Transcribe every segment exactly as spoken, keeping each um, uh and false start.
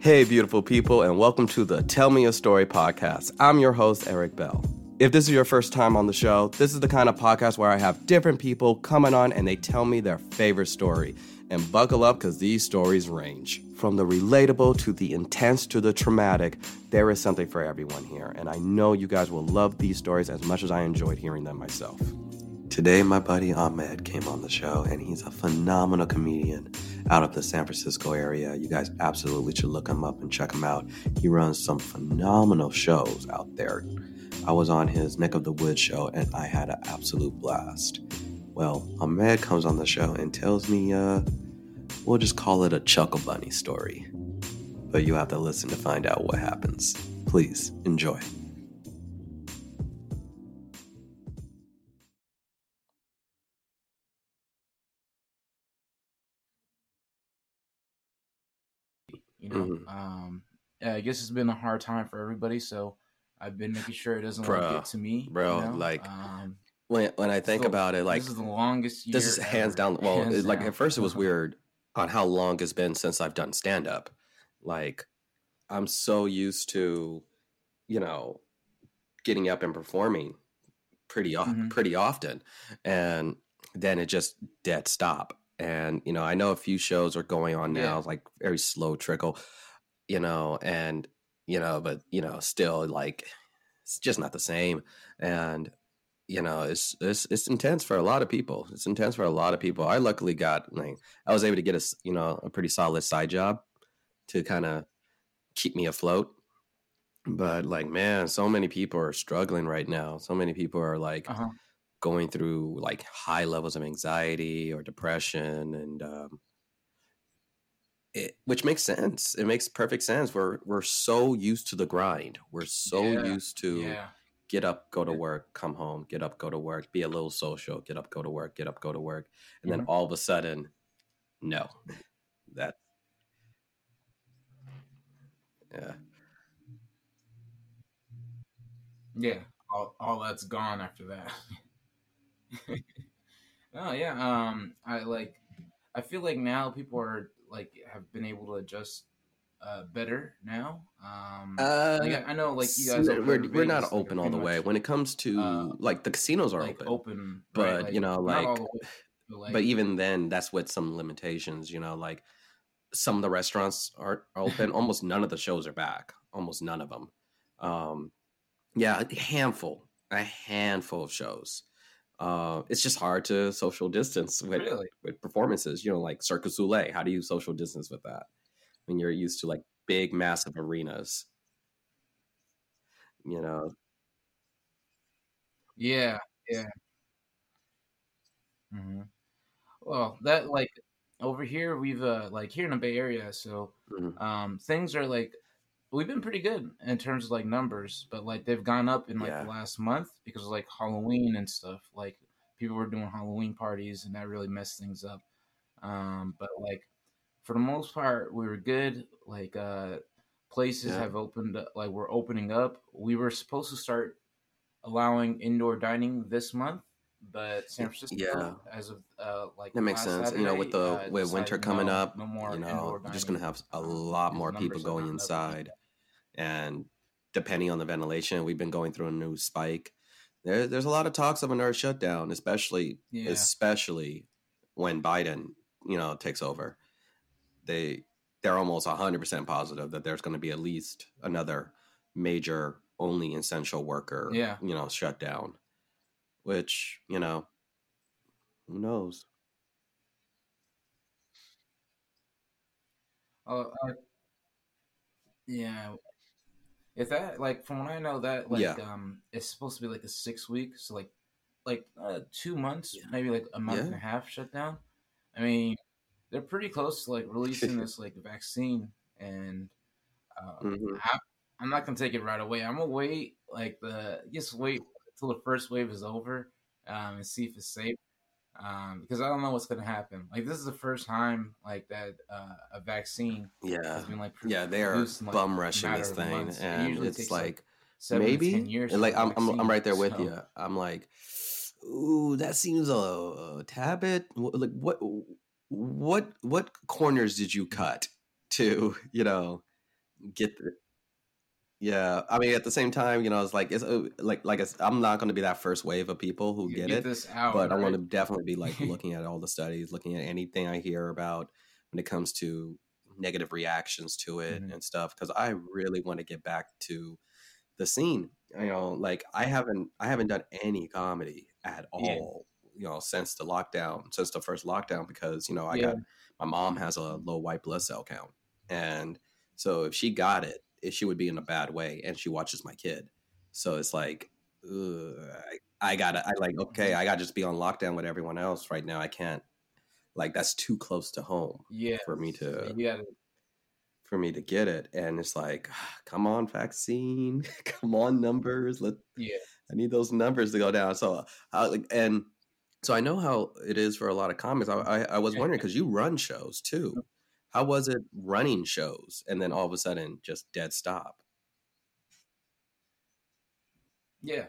Hey, beautiful people, and welcome to the Tell Me a Story podcast. I'm your host, Eric Bell. If this is your first time on the show, this is the kind of podcast where I have different people coming on and they tell me their favorite story. And buckle up because these stories range. From the relatable to the intense to the traumatic, there is something for everyone here. And I know you guys will love these stories as much as I enjoyed hearing them myself. Today, my buddy Ahmed came on the show, and he's a phenomenal comedian out of the San Francisco area. You guys absolutely should look him up and check him out. He runs some phenomenal shows out there. I was on his Neck of the Woods show, and I had an absolute blast. Well, Ahmed comes on the show and tells me, uh, we'll just call it a Chuckle Bunny story. But you have to listen to find out what happens. Please, enjoy. You know, mm-hmm. um, yeah, I guess it's been a hard time for everybody, so I've been making sure it doesn't bro, like, get to me, bro. You know? Like um, when when I think so about it, like this is the longest year. This is hands ever. down. Well, hands it, like down. at first it was weird on how long it's been since I've done stand up. Like I'm so used to, you know, getting up and performing pretty mm-hmm. pretty often, and then it just dead stop. And, you know, I know a few shows are going on now, yeah. like very slow trickle, you know, and, you know, but, you know, still like, it's just not the same. And, you know, it's, it's, it's intense for a lot of people. It's intense for a lot of people. I luckily got, like, I was able to get a, you know, a pretty solid side job to kind of keep me afloat. But like, man, so many people are struggling right now. So many people are like, uh-huh. going through like high levels of anxiety or depression, and um, it, which makes sense. It makes perfect sense. We're we're so used to the grind. We're so yeah, used to yeah. get up, go to work, come home, get up, go to work, be a little social, get up, go to work, get up, go to work, and mm-hmm. then all of a sudden, no, that yeah, yeah, all all that's gone after that. Oh yeah, um, I like. I feel like now people are like have been able to adjust uh, better now. Um, uh, like I, I know, like you guys, we're we're, we're not open all the way when it comes to uh, like the casinos are like open, open, but right? like, you know, like, way, but, like, but even then, that's with some limitations. You know, like some of the restaurants are open. Almost none of the shows are back. Almost none of them. Um, yeah, a handful, a handful of shows. Uh, it's just hard to social distance with, really? with performances, you know, like Cirque du Soleil. How do you social distance with that when you're used to like big, massive arenas? You know? Yeah, yeah. Mm-hmm. Well, that like over here, we've uh, like here in the Bay Area, so mm-hmm. um, things are like we've been pretty good in terms of like numbers, but like they've gone up in like yeah. the last month because of like Halloween and stuff. Like people were doing Halloween parties, and that really messed things up. Um, but like for the most part, we were good. Like uh, places yeah. have opened, like we're opening up. We were supposed to start allowing indoor dining this month, but San Francisco, yeah, as of uh, like that makes sense. Saturday, you know, with the uh, with winter coming no, up, no more you know, you're just gonna have a um, lot more people going inside, and depending on the ventilation, we've been going through a new spike. There, there's a lot of talks of another shutdown, especially yeah. especially when Biden, you know, takes over. They they're almost one hundred percent positive that there's going to be at least another major only essential worker, yeah. you know, shutdown. Which, you know, who knows? Uh, uh, yeah. Is that like from what I know that like yeah. um it's supposed to be like a six weeks, so like like uh, two months, yeah. maybe like a month yeah. and a half shutdown. I mean, they're pretty close to like releasing this like vaccine, and uh, mm-hmm. I, I'm not gonna take it right away. I'm gonna wait like the just wait until the first wave is over, um, and see if it's safe. Um, because I don't know what's gonna happen. Like this is the first time like that uh, a vaccine yeah has been like yeah they are in, like, bum rushing this thing, and it it's like, like seven maybe to ten years and like I'm, vaccine, I'm I'm right there with so. you. I'm like, ooh, that seems a, a tad bit like what what what corners did you cut to, you know, get the, yeah. I mean, at the same time, you know, it's like it's uh, like like it's, I'm not going to be that first wave of people who get Get it, this out, but I'm going right? to definitely be like looking at all the studies, looking at anything I hear about when it comes to negative reactions to it Mm-hmm. and stuff, because I really want to get back to the scene. You know, like I haven't I haven't done any comedy at Yeah, all, you know, since the lockdown, since the first lockdown, because, you know, I yeah, got my mom has a low white blood cell count. And so if she got it, it she would be in a bad way, and she watches my kid. So it's like, ugh, I, I gotta I like, okay, mm-hmm. I gotta just be on lockdown with everyone else right now. I can't, like, that's too close to home Yes. for me So to you gotta, for me to get it. And it's like, come on, vaccine, come on, numbers. Let yeah, I need those numbers to go down. So, uh, like, and so I know how it is for a lot of comics. I, I, I was wondering, because you run shows too. How was it running shows and then all of a sudden just dead stop? yeah.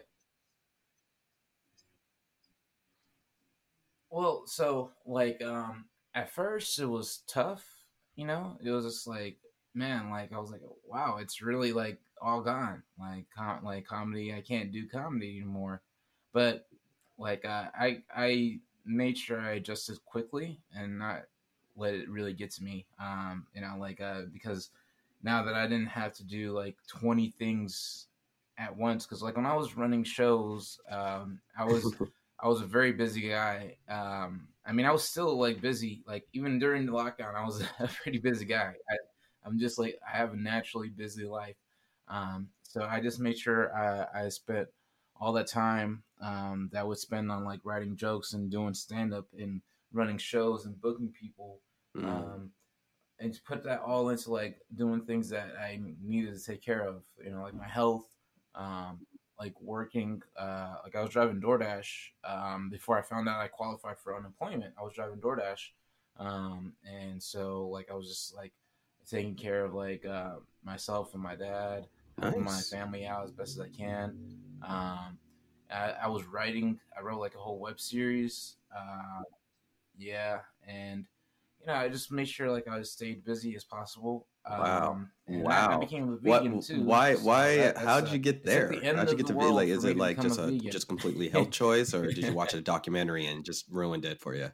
Well, so like um at first it was tough, you know. It was just like, man, like I was like, wow, it's really like all gone. Like com- like comedy, I can't do comedy anymore. But like uh, I I made sure I adjusted quickly and not let it really get to me. Um, you know, like uh because now that I didn't have to do like twenty things at once, because like when I was running shows, um, I was I was a very busy guy. Um, I mean, I was still like busy, like even during the lockdown, I was a pretty busy guy. I, I'm just like I have a naturally busy life, um, so I just made sure I, I spent all that time um, that I would spend on like writing jokes and doing stand up and running shows and booking people. Mm. Um, and to put that all into like doing things that I needed to take care of, you know, like my health, um, like working, uh, like I was driving DoorDash um, before I found out I qualified for unemployment. I was driving DoorDash, um, and so like I was just like taking care of like uh, myself and my dad, helping my Nice. family out as best as I can. Um, I, I was writing. I wrote like a whole web series. Uh, yeah, and you know, I just made sure like I stayed busy as possible. Wow. Um, and I, I Wow. became a What, vegan too, why, so why, that, that's how'd uh, you get it's like the there? end How'd you of get the to be like, world for is me it to like become a just a, vegan. just completely health choice, or did you watch a documentary and just ruined it for you?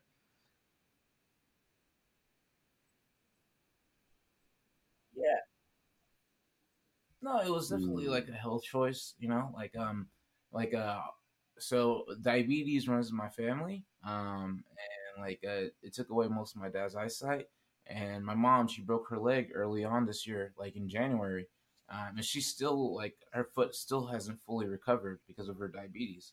Yeah, no, it was definitely Mm. like a health choice, you know, like um, like uh, so diabetes runs in my family, um, and like uh, it took away most of my dad's eyesight, and my mom she broke her leg early on this year, like in January, um, and she's still like her foot still hasn't fully recovered because of her diabetes.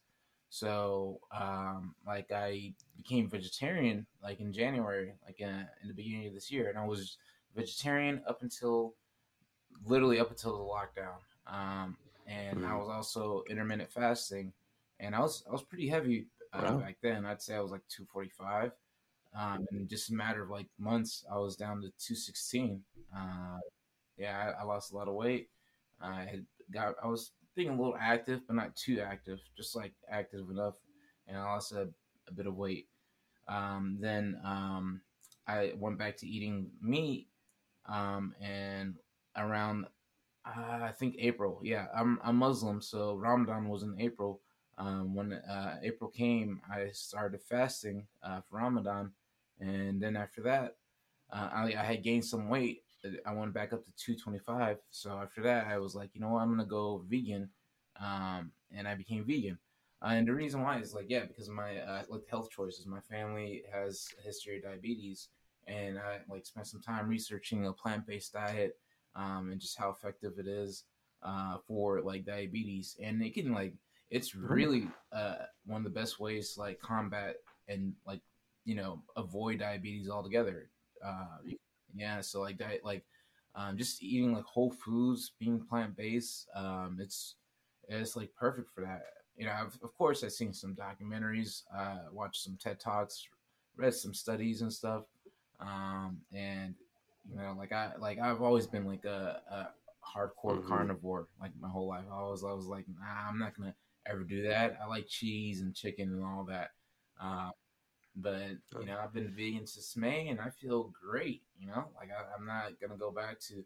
So um, like I became vegetarian like in January, like in, in the beginning of this year, and I was vegetarian up until literally up until the lockdown. Um, and I Mm. was also intermittent fasting, and I was I was pretty heavy uh, Wow. back then. I'd say I was like two forty five. Um, and in just a matter of like months, I was down to two sixteen. Uh, yeah, I, I lost a lot of weight. I had got I was being a little active, but not too active, just like active enough, and I lost a, a bit of weight. Um, then um, I went back to eating meat, um, and around uh, I think April. Yeah, I'm I'm Muslim, so Ramadan was in April. Um, when uh, April came, I started fasting uh, for Ramadan, and then after that, uh, I, I had gained some weight. I went back up to two twenty-five. So after that, I was like, you know what, I'm gonna go vegan, um, and I became vegan. Uh, and the reason why is like, yeah, because of my uh, like health choices. My family has a history of diabetes, and I like spent some time researching a plant based diet, um, and just how effective it is uh, for like diabetes. And it can like it's Oh. really uh, one of the best ways to like combat and like you know avoid diabetes altogether. Uh, yeah, so like diet, like um, just eating like whole foods, being plant based, um, it's it's like perfect for that. You know, I've, of course, I've seen some documentaries, uh, watched some TED talks, read some studies and stuff, um, and you know, like I like I've always been like a, a hardcore Mm-hmm. carnivore like my whole life. I was I was like, nah, I'm not gonna ever do that. I like cheese and chicken and all that. Uh, but you know, I've been vegan since May, and I feel great. You know, like I, I'm not gonna go back to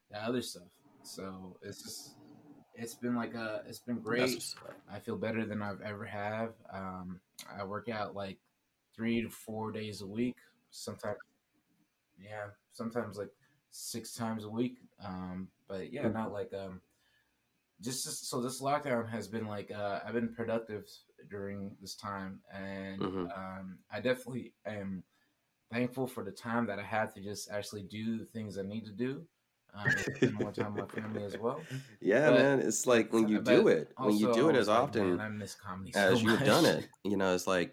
the other stuff. So it's just it's been like a it's been That's great. what's up. I feel better than I've ever have. Um, I work out like three to four days a week. Sometimes, yeah, sometimes like six times a week. Um, but yeah, Mhm. not like um, just, just so this lockdown has been like uh, I've been productive during this time, and Mhm. um, I definitely am thankful for the time that I had to just actually do the things I need to do, um, and spend more time with my family as well. Yeah, But man. It's at like when the you t- do but it, when you also do I it as was like, man, often I miss comedy so as you've done much. it, you know, it's like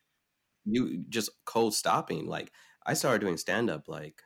you just cold stopping. Like I started doing stand up like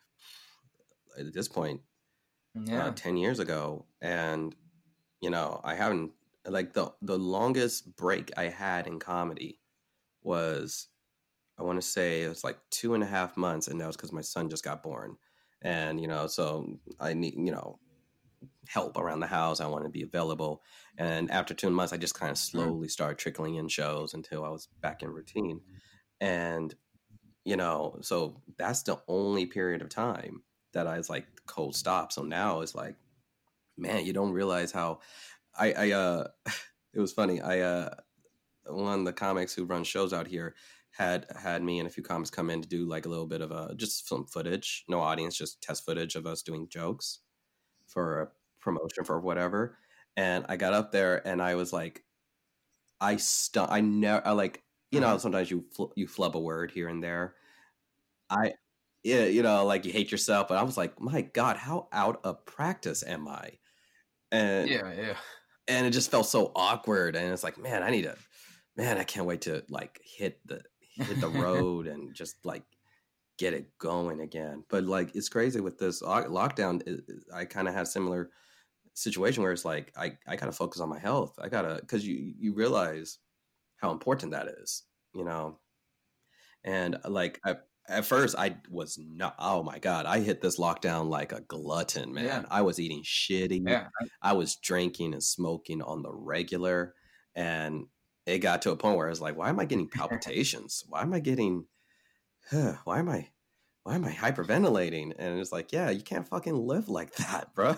at this point, uh, Yeah. ten years ago. And, you know, I haven't, like, the, the longest break I had in comedy was, I want to say it was like two and a half months. And that was because my son just got born. And, you know, so I need, you know, help around the house. I want to be available. And after two months, I just kind of Mm. slowly started trickling in shows until I was back in routine. And, you know, so that's the only period of time that I was like cold stop. So now it's like, man, you don't realize how I, I uh it was funny. I uh one of the comics who runs shows out here had had me and a few comics come in to do like a little bit of a just some footage, no audience, just test footage of us doing jokes for a promotion for whatever. And I got up there and I was like, I stu- I never I like you know Uh-huh. sometimes you fl- you flub a word here and there. I yeah, you know, like you hate yourself, but I was like, my God, how out of practice am I? And Yeah. Yeah. and it just felt so awkward. And it's like, man, I need to, man, I can't wait to like hit the hit the road and just like get it going again. But like, it's crazy with this lockdown. I kind of had a similar situation where it's like, I I gotta focus on my health. I gotta because you you realize how important that is, you know. And like I, at first, I was not. Oh my god, I hit this lockdown like a glutton, Yeah. man. I was eating shitty. Yeah. I was drinking and smoking on the regular, and it got to a point where I was like, "Why am I getting palpitations? Why am I getting? Huh, why am I? Why am I hyperventilating?" And it's like, "Yeah, you can't fucking live like that, bro."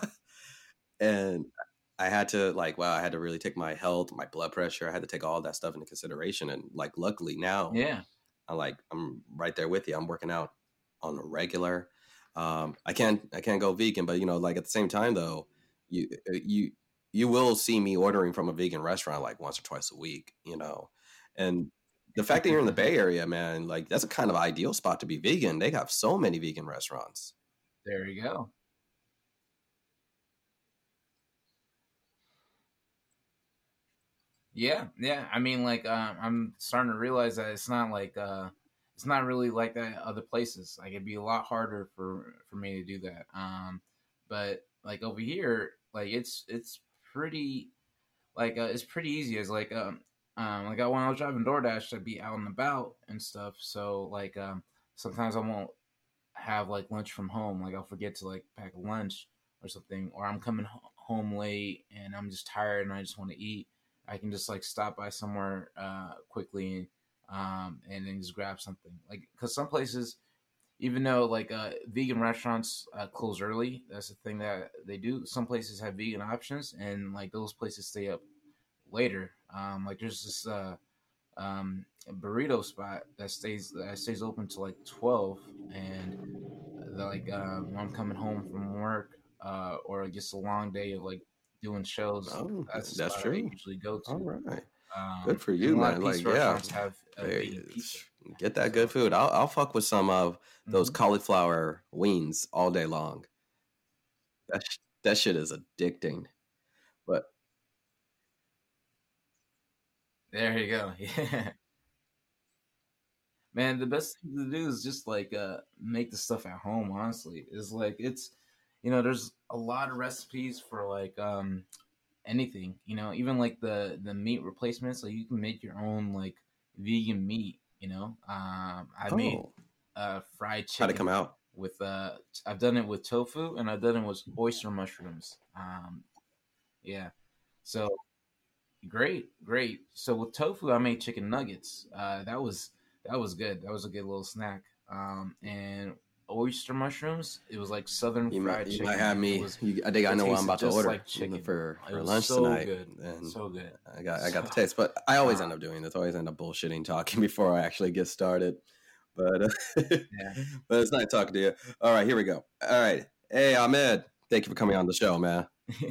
And I had to like, wow, I had to really take my health, my blood pressure. I had to take all that stuff into consideration, and like, luckily now Yeah. I like I'm right there with you. I'm working out on a regular. Um, I can't I can't go vegan, but you know, like at the same time though, you uh, you you will see me ordering from a vegan restaurant like once or twice a week, you know. And the fact that you're in the Bay Area, man, like that's a kind of ideal spot to be vegan. They have so many vegan restaurants. There you go. Yeah, yeah. I mean, like, um, I'm starting to realize that it's not like uh, it's not really like that at other places. Like, it'd be a lot harder for for me to do that. Um, but like over here, like it's it's pretty like uh, it's pretty easy. It's like um, um like I, when I was driving DoorDash, I'd be out and about and stuff. So like um, sometimes I won't have like lunch from home. Like I'll forget to like pack a lunch or something, or I'm coming ho- home late and I'm just tired and I just want to eat. I can just like stop by somewhere uh, quickly, um, and then just grab something. Like because some places, even though like uh, vegan restaurants uh, close early, that's the thing that they do. Some places have vegan options, and like those places stay up later. Um, like there's this uh, um, burrito spot that stays that stays open till like twelve, and like uh, when I'm coming home from work uh, or just a long day of like doing shows, Oh, that's the that's spot I true. usually go All to. right. Good Um, for and you, a lot of man. Like, pizza yeah. restaurants have uh, Hey, vegan pizza. get that good So, food. I'll I'll fuck with some of those mhm. cauliflower wings all day long. That sh- that shit is addicting. But There you go. Yeah, man. The best thing to do is just like uh, make the stuff at home. Honestly, is like it's you know there's a lot of recipes for like um anything, you know, even like the the meat replacements. So you can make your own like vegan meat. You know, um, I made oh, uh, fried how'd it come chicken out? with uh, I've done it with tofu and I've done it with oyster mushrooms. Um, yeah, so great, great. So with tofu, I made chicken nuggets. Uh, that was that was good. That was a good little snack. Um, and oyster mushrooms. It was like southern you fried might, you chicken. might have me. Was, you, I think I know what I'm about to order like chicken. for, for it lunch so tonight. Good. And so good. I got I so, got the taste, but I always uh, end up doing this. I always end up bullshitting, talking before I actually get started. But uh, yeah. But it's nice talking to you. All right, here we go. All right, hey Ahmed, thank you for coming on the show, man.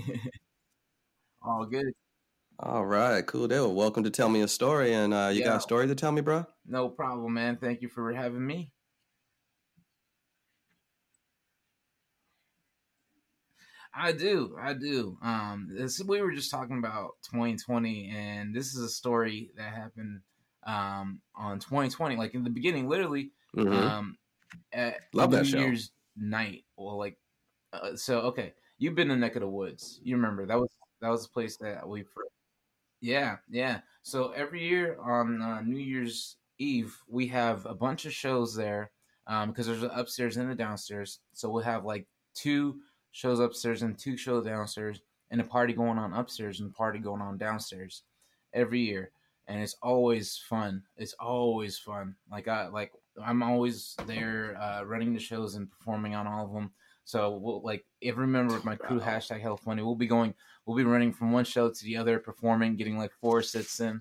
All good. All right, cool deal. Welcome to Tell Me a Story, and uh, you yeah. got a story to tell me, bro? No problem, man. Thank you for having me. I do, I do. Um, this, we were just talking about twenty twenty, and this is a story that happened um, on twenty twenty, like in the beginning, literally. Mm-hmm. Um, at Love New that show. Year's night, or like, uh, so okay, you've been to Neck of the Woods. You remember that was that was the place that we. Yeah, yeah. So every year on uh, New Year's Eve, we have a bunch of shows there because um, there's an upstairs and a downstairs. So we'll have like two shows upstairs and two shows downstairs, and a party going on upstairs and a party going on downstairs every year. And it's always fun. It's always fun. Like I like I'm always there uh, running the shows and performing on all of them. So we'll like every member of my crew, wow. hashtag Hell Funny, we'll be going, we'll be running from one show to the other, performing, getting like four sits in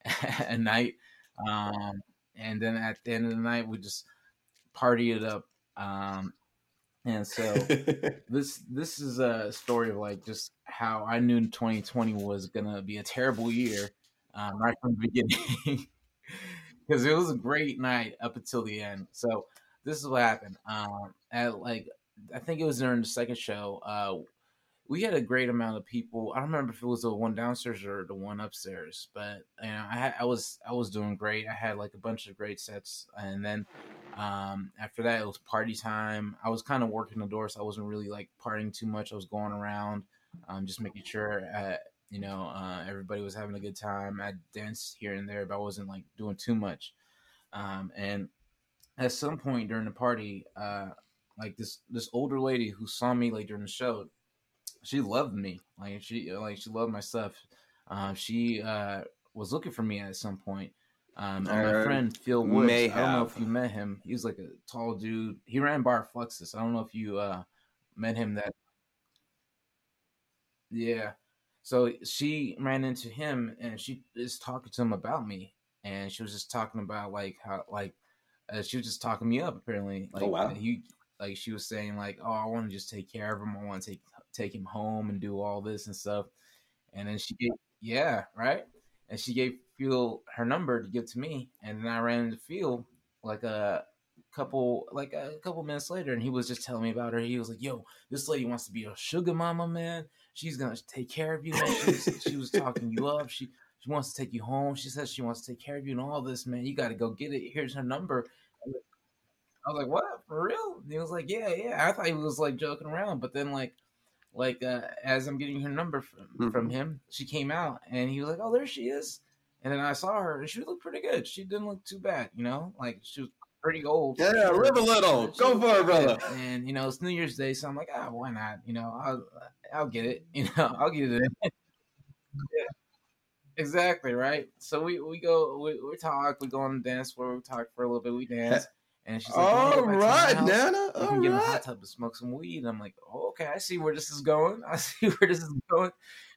a night. Um, and then at the end of the night, we just party it up. Um, and so this this is a story of like just how I knew twenty twenty was gonna be a terrible year um, right from the beginning because it was a great night up until the end. So this is what happened. Um, at like I think it was during the second show. Uh, we had a great amount of people. I don't remember if it was the one downstairs or the one upstairs, but you know, I, I was I was doing great. I had like a bunch of great sets, and then um, after that, it was party time. I was kind of working the door, so I wasn't really like partying too much. I was going around, um, just making sure uh, you know uh, everybody was having a good time. I danced here and there, but I wasn't like doing too much. Um, and at some point during the party, uh, like this this older lady who saw me like during the show, she loved me. Like she like she loved my stuff. Uh, she uh, was looking for me at some point. Um, and my friend Phil Woods, I don't know if you met him. He was like a tall dude. He ran Bar Fluxus. I don't know if you uh, met him. That yeah. So she ran into him, and she is talking to him about me, and she was just talking about like how like uh, she was just talking me up. Apparently, like oh, wow. he like she was saying like, oh, I want to just take care of him. I want to take take him home and do all this and stuff. And then she gave, yeah, right. And she gave Phil her number to give to me. And then I ran into Phil like a couple, like a couple minutes later. And he was just telling me about her. He was like, yo, this lady wants to be a sugar mama, man. She's going to take care of you, man. She was, she was talking you up. She, she wants to take you home. She says she wants to take care of you and all this, man. You got to go get it. Here's her number. I was like, what? For real? And he was like, yeah, yeah. I thought he was like joking around. But then like, Like uh, as I'm getting her number from, mm-hmm. from him, she came out and he was like, "Oh, there she is." And then I saw her and she looked pretty good. She didn't look too bad, you know. Like she was pretty old. Yeah, sure. Rib a little. She Go for it, brother. Good. And you know, it's New Year's Day, so I'm like, ah, why not? You know, I'll I'll get it. You know, I'll get it in. Yeah, exactly right. So we we go we, we talk. We go on the dance floor. We talk for a little bit. We dance. And she's like, all right, Nana. We can get in the hot tub to smoke some weed. And I'm like, oh, okay, I see where this is going. I see where this is going.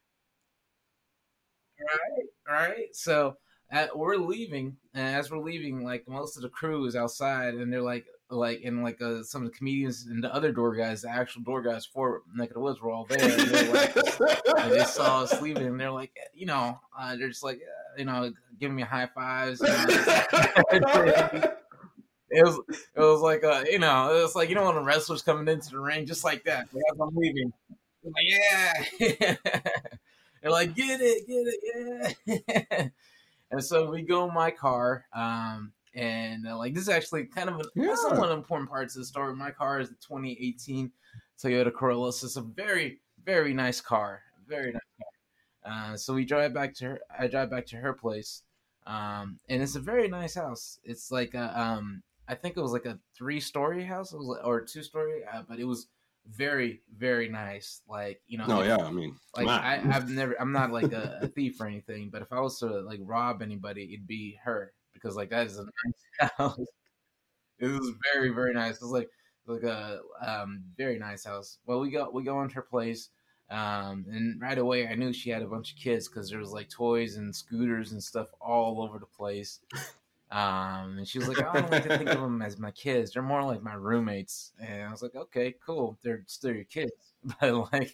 Right, right. So at, we're leaving, and as we're leaving, like most of the crew is outside, and they're like, like, and like uh, some of the comedians and the other door guys, the actual door guys for Neck of the Woods, were all there. And they're like, and they saw us leaving, and they're like, you know, uh, they're just like, uh, you know, giving me high fives. You know, It was, it was like, uh, you know, it was like, you know, when the wrestlers coming into the ring, just like that. As I'm leaving, I'm like, yeah. They're like, get it, get it, yeah. And so we go in my car, um, and uh, like this is actually kind of a, yeah. somewhat important parts of the story. My car is the twenty eighteen Toyota Corolla. So it's a very, very nice car, very nice car. Uh, so we drive back to her. I drive back to her place, um, and it's a very nice house. It's like a um. I think it was like a three-story house, it was like, or two-story, uh, but it was very, very nice. Like, you know, oh like, yeah, I mean, like I, I've never, I'm not like a, a thief or anything, but if I was to like rob anybody, it'd be her because like that is a nice house. It was very, very nice. It was like like a um, very nice house. Well, we go we go into her place, um, and right away I knew she had a bunch of kids because there was like toys and scooters and stuff all over the place. Um, and she was like, I don't like to think of them as my kids. They're more like my roommates. And I was like, okay, cool. They're still your kids, but like,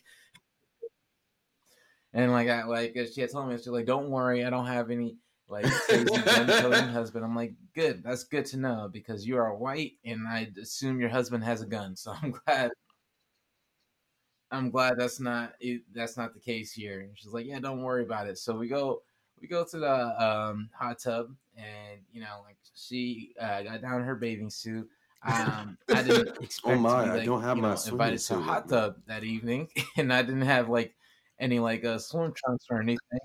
and like I like she had told me, she's like, don't worry, I don't have any like crazy gun toting husband. I'm like, good, that's good to know because you are white, and I assume your husband has a gun. So I'm glad. I'm glad that's not that's not the case here. And she's like, yeah, don't worry about it. So we go we go to the um, hot tub, and you know, like she uh, got down in her bathing suit. Um, I didn't expect oh my, to be like, I don't have you my know, invited to a hot me. tub that evening, and I didn't have like any like uh, swim trunks or anything.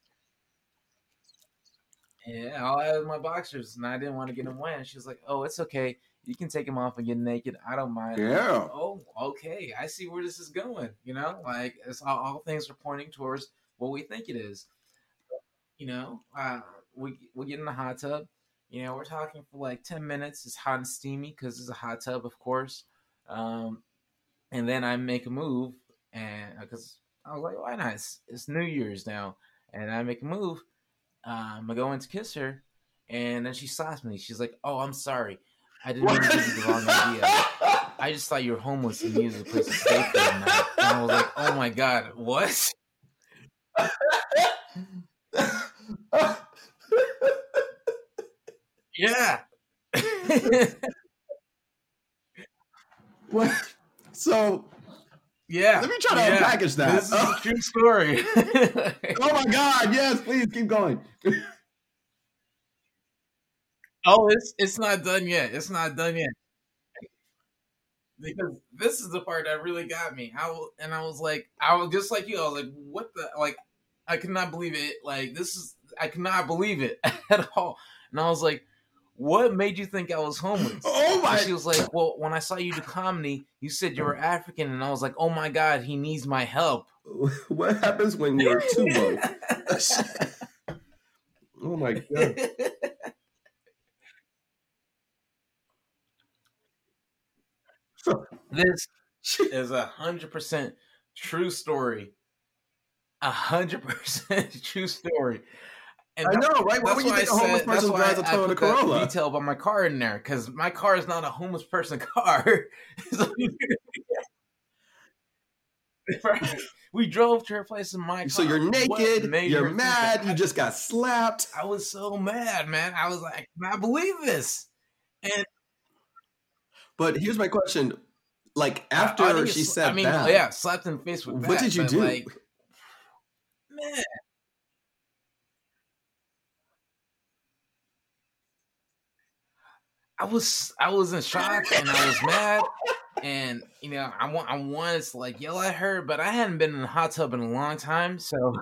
Yeah, all I had was my boxers, and I didn't want to get them wet. And she was like, "Oh, it's okay. You can take them off and get naked. I don't mind." Yeah. Like, oh, okay. I see where this is going. You know, like it's all, all things are pointing towards what we think it is. You know, uh, we we get in the hot tub. You know, we're talking for like ten minutes. It's hot and steamy because it's a hot tub, of course. Um, and then I make a move, and because I was like, "Why not? It's, it's New Year's now," and I make a move. Um, I go in to kiss her, and then she stops me. She's like, "Oh, I'm sorry. I didn't mean to give you the wrong idea. I just thought you were homeless and needed a place to stay for the night." And I was like, "Oh my god, what?" Yeah. What? So yeah, let me try to yeah. unpackage that. This is a true story. Oh my god! Yes, please keep going. Oh, it's it's not done yet. It's not done yet. Because this is the part that really got me. I w- and I was like, I was just like you. I was like, what the like? I could not believe it. Like this is, I could not believe it at all. And I was like, what made you think I was homeless? Oh my! And she was like, well, when I saw you do comedy, you said you were African, and I was like, oh my god, he needs my help. What happens when you're too low? Oh my god! This is a hundred percent true story. A hundred percent true story. And I know, right? Why would you think a homeless said, person drives a Toyota Corolla? Detail about my car in there because my car is not a homeless person car. We drove to her place in my car. So you're naked, you're mad, you just got slapped. I was so mad, man. I was like, I cannot believe this. And but here's my question: like after I, I she said, I mean, that, yeah, slapped in the face with what that, did you do? Like, man. I was I was in shock and I was mad, and you know I want I wanted to like yell at her, but I hadn't been in a hot tub in a long time, so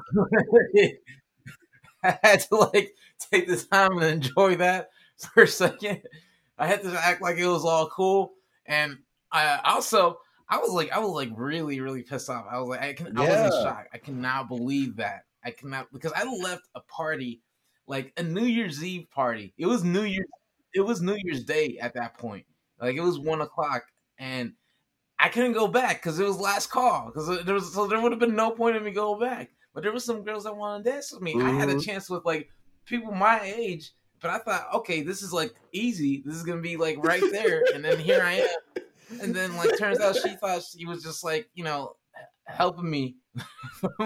I had to like take the time and enjoy that for a second. I had to act like it was all cool, and I also I was like I was like really really pissed off. I was like I can yeah. I was in shock. I cannot believe that. I cannot because I left a party like a New Year's Eve party. It was New Year's. It was New Year's Day at that point. Like it was one o'clock, and I couldn't go back because it was last call. Because there was so there would have been no point in me going back. But there was some girls that wanted to dance with me. Mm-hmm. I had a chance with like people my age, but I thought, okay, this is like easy. This is gonna be like right there, and then here I am. And then like turns out she thought she was just like you know helping me from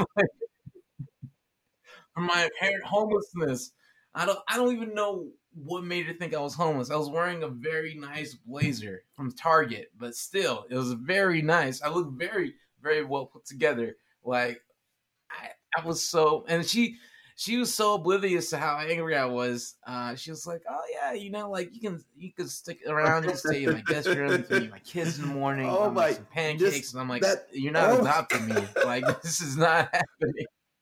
my apparent homelessness. I don't I don't even know what made her think I was homeless. I was wearing a very nice blazer from Target, but still, it was very nice. I looked very, very well put together. Like I, I was so, and she, she was so oblivious to how angry I was. Uh, she was like, "Oh yeah, you know, like you can, you can stick around. You can stay in my guest room. You can eat my kids in the morning. Oh my, some pancakes." This, and I'm like, that, "You're not oh. adopting me. Like this is not happening."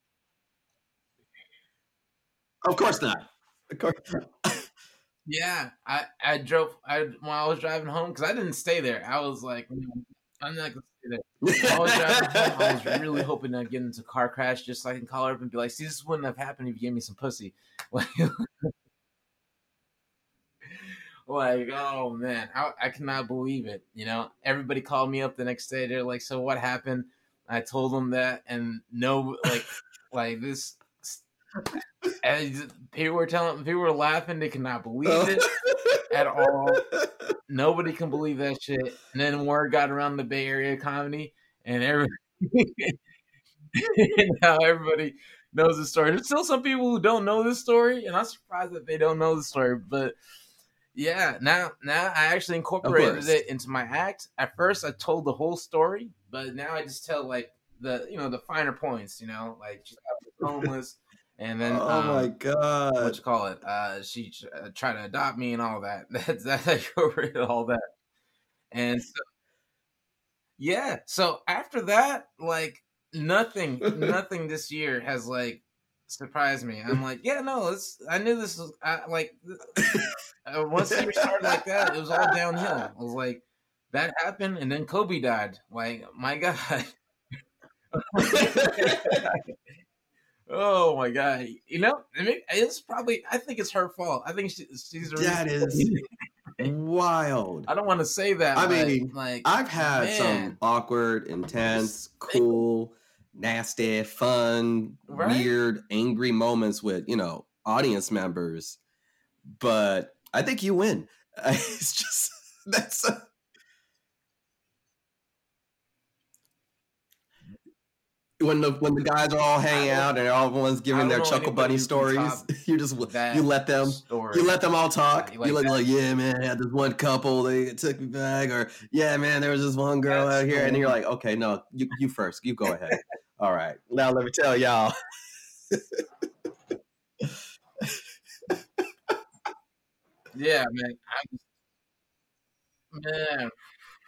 Of course not. Of course not. Yeah, I, I drove I when I was driving home because I didn't stay there. I was like, I'm not gonna stay there. I was driving home. I was really hoping to get into a car crash just so I can call her up and be like, "See, this wouldn't have happened if you gave me some pussy." Like, Like, oh man, I, I cannot believe it. You know, everybody called me up the next day. They're like, "So what happened?" I told them that, and no, like, like this. And people were telling, people were laughing. They cannot believe it at all. Nobody can believe that shit. And then word got around the Bay Area comedy, and everybody, now everybody knows the story. There's still some people who don't know this story, and I'm surprised that they don't know the story. But yeah, now now I actually incorporated it into my act. At first, I told the whole story, but now I just tell like the you know the finer points. You know, like she's homeless. And then, oh um, my god, what you call it? Uh, she uh, tried to adopt me and all that. That's that I covered all that. And so, yeah. So after that, like nothing, nothing this year has like surprised me. I'm like, yeah, no, it's. I knew this was I, like uh, once the year started like that, it was all downhill. I was like, that happened, and then Kobe died. Like, my God. Oh my god! You know, I mean, it's probably. I think it's her fault. I think she, she's the that is wild. I don't want to say that. I but, mean, like I've had man. some awkward, intense, cool, nasty, fun, right? weird, angry moments with you know audience members, but I think you win. It's just that's. A, When the when the guys are all hanging out and everyone's giving their Chuckle Bunny stories, you just you let them story. you let them all talk. Yeah, like you let like, yeah, man, I had this one couple, they took me back, or yeah, man, there was this one girl That's out here, cool. And then you're like, okay, no, you you first, you go ahead. All right, now let me tell y'all. Yeah, man, I, man,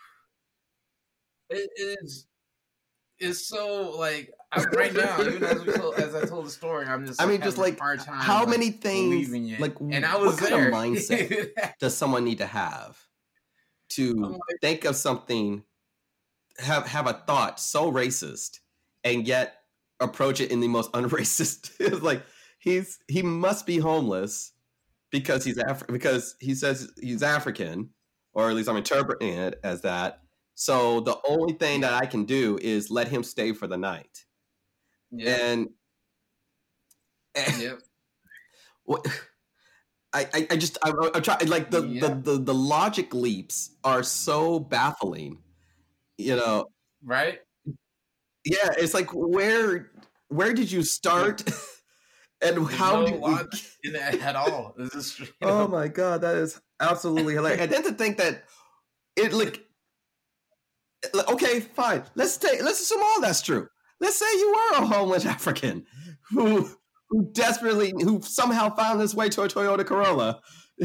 it is. It's so like I'm, right now, even as we told, as I told the story, I'm just. I like, mean, just like hard time, how like, many things, like, and I was what there. kind of mindset does someone need to have to like, think of something, have have a thought so racist, and yet approach it in the most unracist? It's like he's he must be homeless because he's Af- because he says he's African, or at least I'm interpreting it as that. So the only thing yeah. that I can do is let him stay for the night. Yeah. And, and yep. What I, I, I just I, I try like the, yeah. the, the the logic leaps are so baffling, you know. Right? Yeah, it's like where where did you start? Yeah. And There's how no did logic we... in that at all? This is, you know? Oh my god, that is absolutely hilarious. And then to think that it like okay, fine. Let's take. Let's assume all that's true. Let's say you were a homeless African who, who desperately, who somehow found his way to a Toyota Corolla,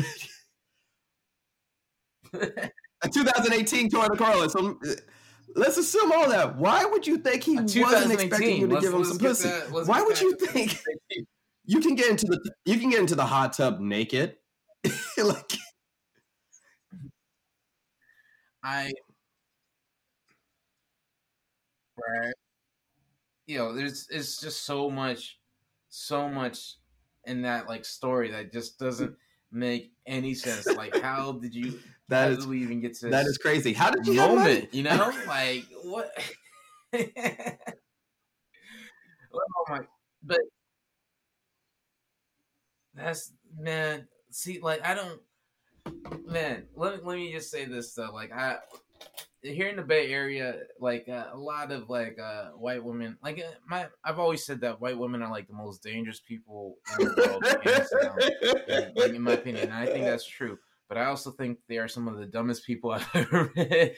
a two thousand eighteen Toyota Corolla. So let's assume all that. Why would you think he wasn't expecting you to let's, give him some pussy? That, Why would you think you can get into the you can get into the hot tub naked? Like, I. Right. You know, there's it's just so much, so much in that like story that just doesn't make any sense. Like, how did you? That how is, did we even get to this that is crazy. How did you moment? You know, like what? Oh my! But that's man. See, like I don't. Man, let let me just say this though. Like I. Here in the Bay Area, like uh, a lot of like uh, white women, like uh, my, I've always said that white women are like the most dangerous people in the world, hands down, like, in my opinion. And I think that's true. But I also think they are some of the dumbest people I've ever met.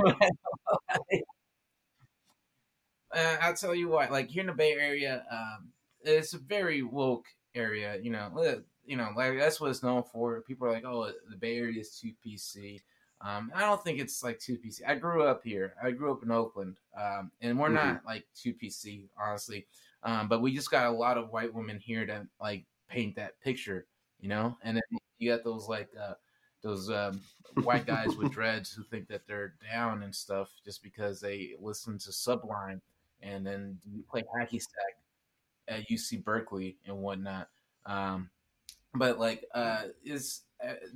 uh, I'll tell you what, like here in the Bay Area, um, it's a very woke area. You know, uh, you know, like that's what it's known for. People are like, oh, the Bay Area is too P C. Um, I don't think it's like too P C. I grew up here. I grew up in Oakland, um, and we're mm-hmm. not like too P C, honestly. Um, but we just got a lot of white women here to like paint that picture, you know. And then you got those like uh, those um, white guys with dreads who think that they're down and stuff just because they listen to Sublime and then play hacky sack at U C Berkeley and whatnot. Um, but like, uh, it's. Uh,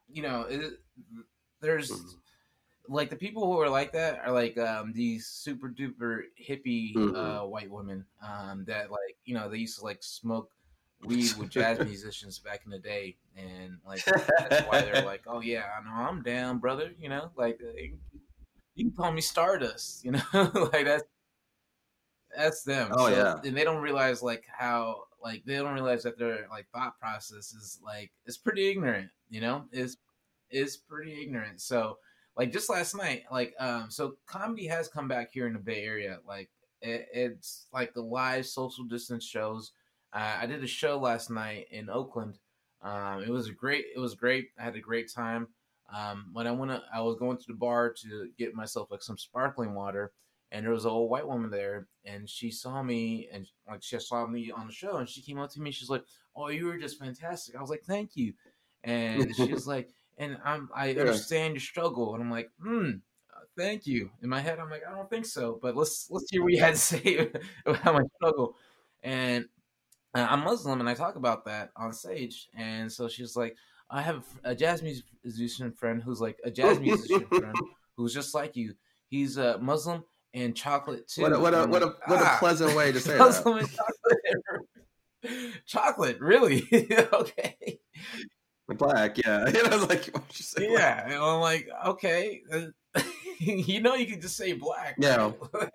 you know, it, there's mm-hmm. like the people who are like that are like um, these super duper hippie mm-hmm. uh, white women um, that like you know they used to like smoke weed with jazz musicians back in the day, and like that's why they're like, oh yeah, I know I'm down, brother. You know, like you can call me Stardust. You know, like that's that's them. Oh so, yeah, and they don't realize like how like they don't realize that their like thought process is like it's pretty ignorant. You know, is is pretty ignorant. So like just last night, like um, so comedy has come back here in the Bay Area. Like it, it's like the live social distance shows. Uh, I did a show last night in Oakland. Um, it was a great. It was great. I had a great time. Um, when I went, to, I was going to the bar to get myself like some sparkling water, and there was an old white woman there, and she saw me, and like she saw me on the show, and she came up to me. She's like, "Oh, you were just fantastic." I was like, "Thank you," and she was like, "And I'm I yeah. understand your struggle," and I'm like, "Hmm." Thank you. In my head, I'm like, I don't think so, but let's let's hear what you had to say about my struggle. And I'm Muslim, and I talk about that on stage. And so she's like, I have a jazz musician friend who's like a jazz musician friend who's just like you. He's a Muslim and chocolate too. What a what a what, like, a, what ah, a pleasant way to say Muslim that. And chocolate. Chocolate, really? Okay. Black, yeah. And I was like, what you say? Yeah, and I'm like, okay. You know, you can just say black. Yeah. Right?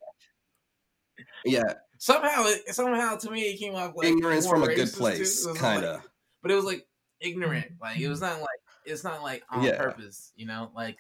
Yeah. Somehow, somehow, to me, it came off like ignorance from a good place, kind of. Like, but it was like ignorant. Like it was not like it's not like on yeah. purpose. You know, like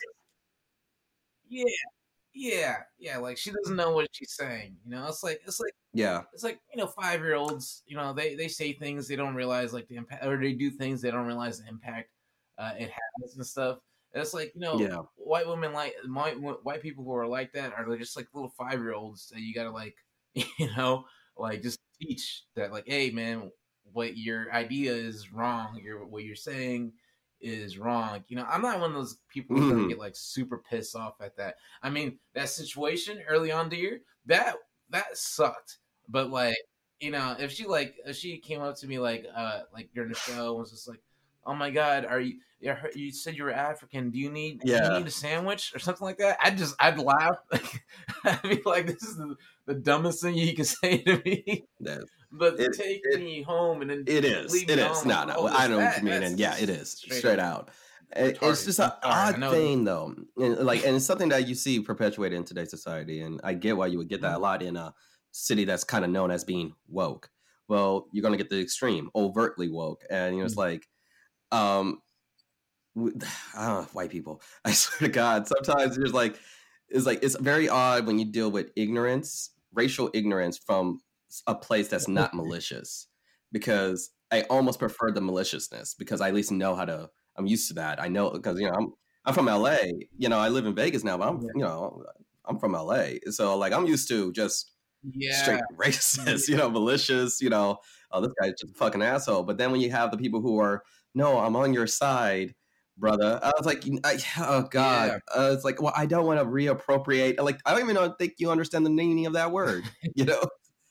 yeah, yeah, yeah. Like she doesn't know what she's saying. You know, it's like it's like yeah, it's like you know, five year olds. You know, they they say things they don't realize like the impact, or they do things they don't realize the impact uh, it has and stuff. It's like you know, yeah. white women like white white people who are like that are just like little five year olds that you gotta like. You know, like just teach that, like, hey, man, what your idea is wrong. Your what you're saying is wrong. You know, I'm not one of those people who's mm. gonna get like super pissed off at that. I mean, that situation early on, dear, that that sucked. But like, you know, if she like if she came up to me like uh like during the show and was just like, oh my God, are you? You said you were African. Do you need? Yeah. Do you need a sandwich or something like that? I'd just, I'd laugh. I'd be like, "This is the, the dumbest thing you can say to me." That, but it, take it, me home and then it is. Leave it me is. home. No, no. Oh, I know what you mean, and yeah, it is straight, straight out. It, it's just an odd thing, though, and like, and it's something that you see perpetuated in today's society. And I get why you would get that a lot in a city that's kind of known as being woke. Well, you're gonna get the extreme, overtly woke, and you know, it's like. Um, I don't know, white people. I swear to God, sometimes there's like, it's like it's very odd when you deal with ignorance, racial ignorance from a place that's not malicious. Because I almost prefer the maliciousness because I at least know how to. I'm used to that. I know because you know I'm I'm from L A. You know I live in Vegas now, but I'm you know I'm from L A. So like I'm used to just yeah. straight racist, you know, malicious. You know, oh this guy's just a fucking asshole. But then when you have the people who are no, I'm on your side, brother. I was like, I, oh God. Yeah. Uh, it's like, well, I don't want to reappropriate. Like, I don't even know, think you understand the meaning of that word, you know?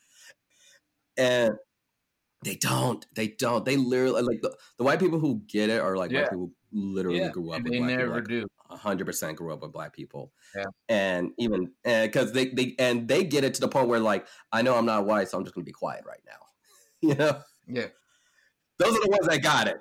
And they don't. They don't. They literally, like, the, the white people who get it are like yeah. white people who literally yeah. grew up and with they black never people. Like, do. one hundred percent grew up with black people. Yeah. And even, because they, they, and they get it to the point where, like, I know I'm not white, so I'm just going to be quiet right now. You know? Yeah. Those are the ones that got it.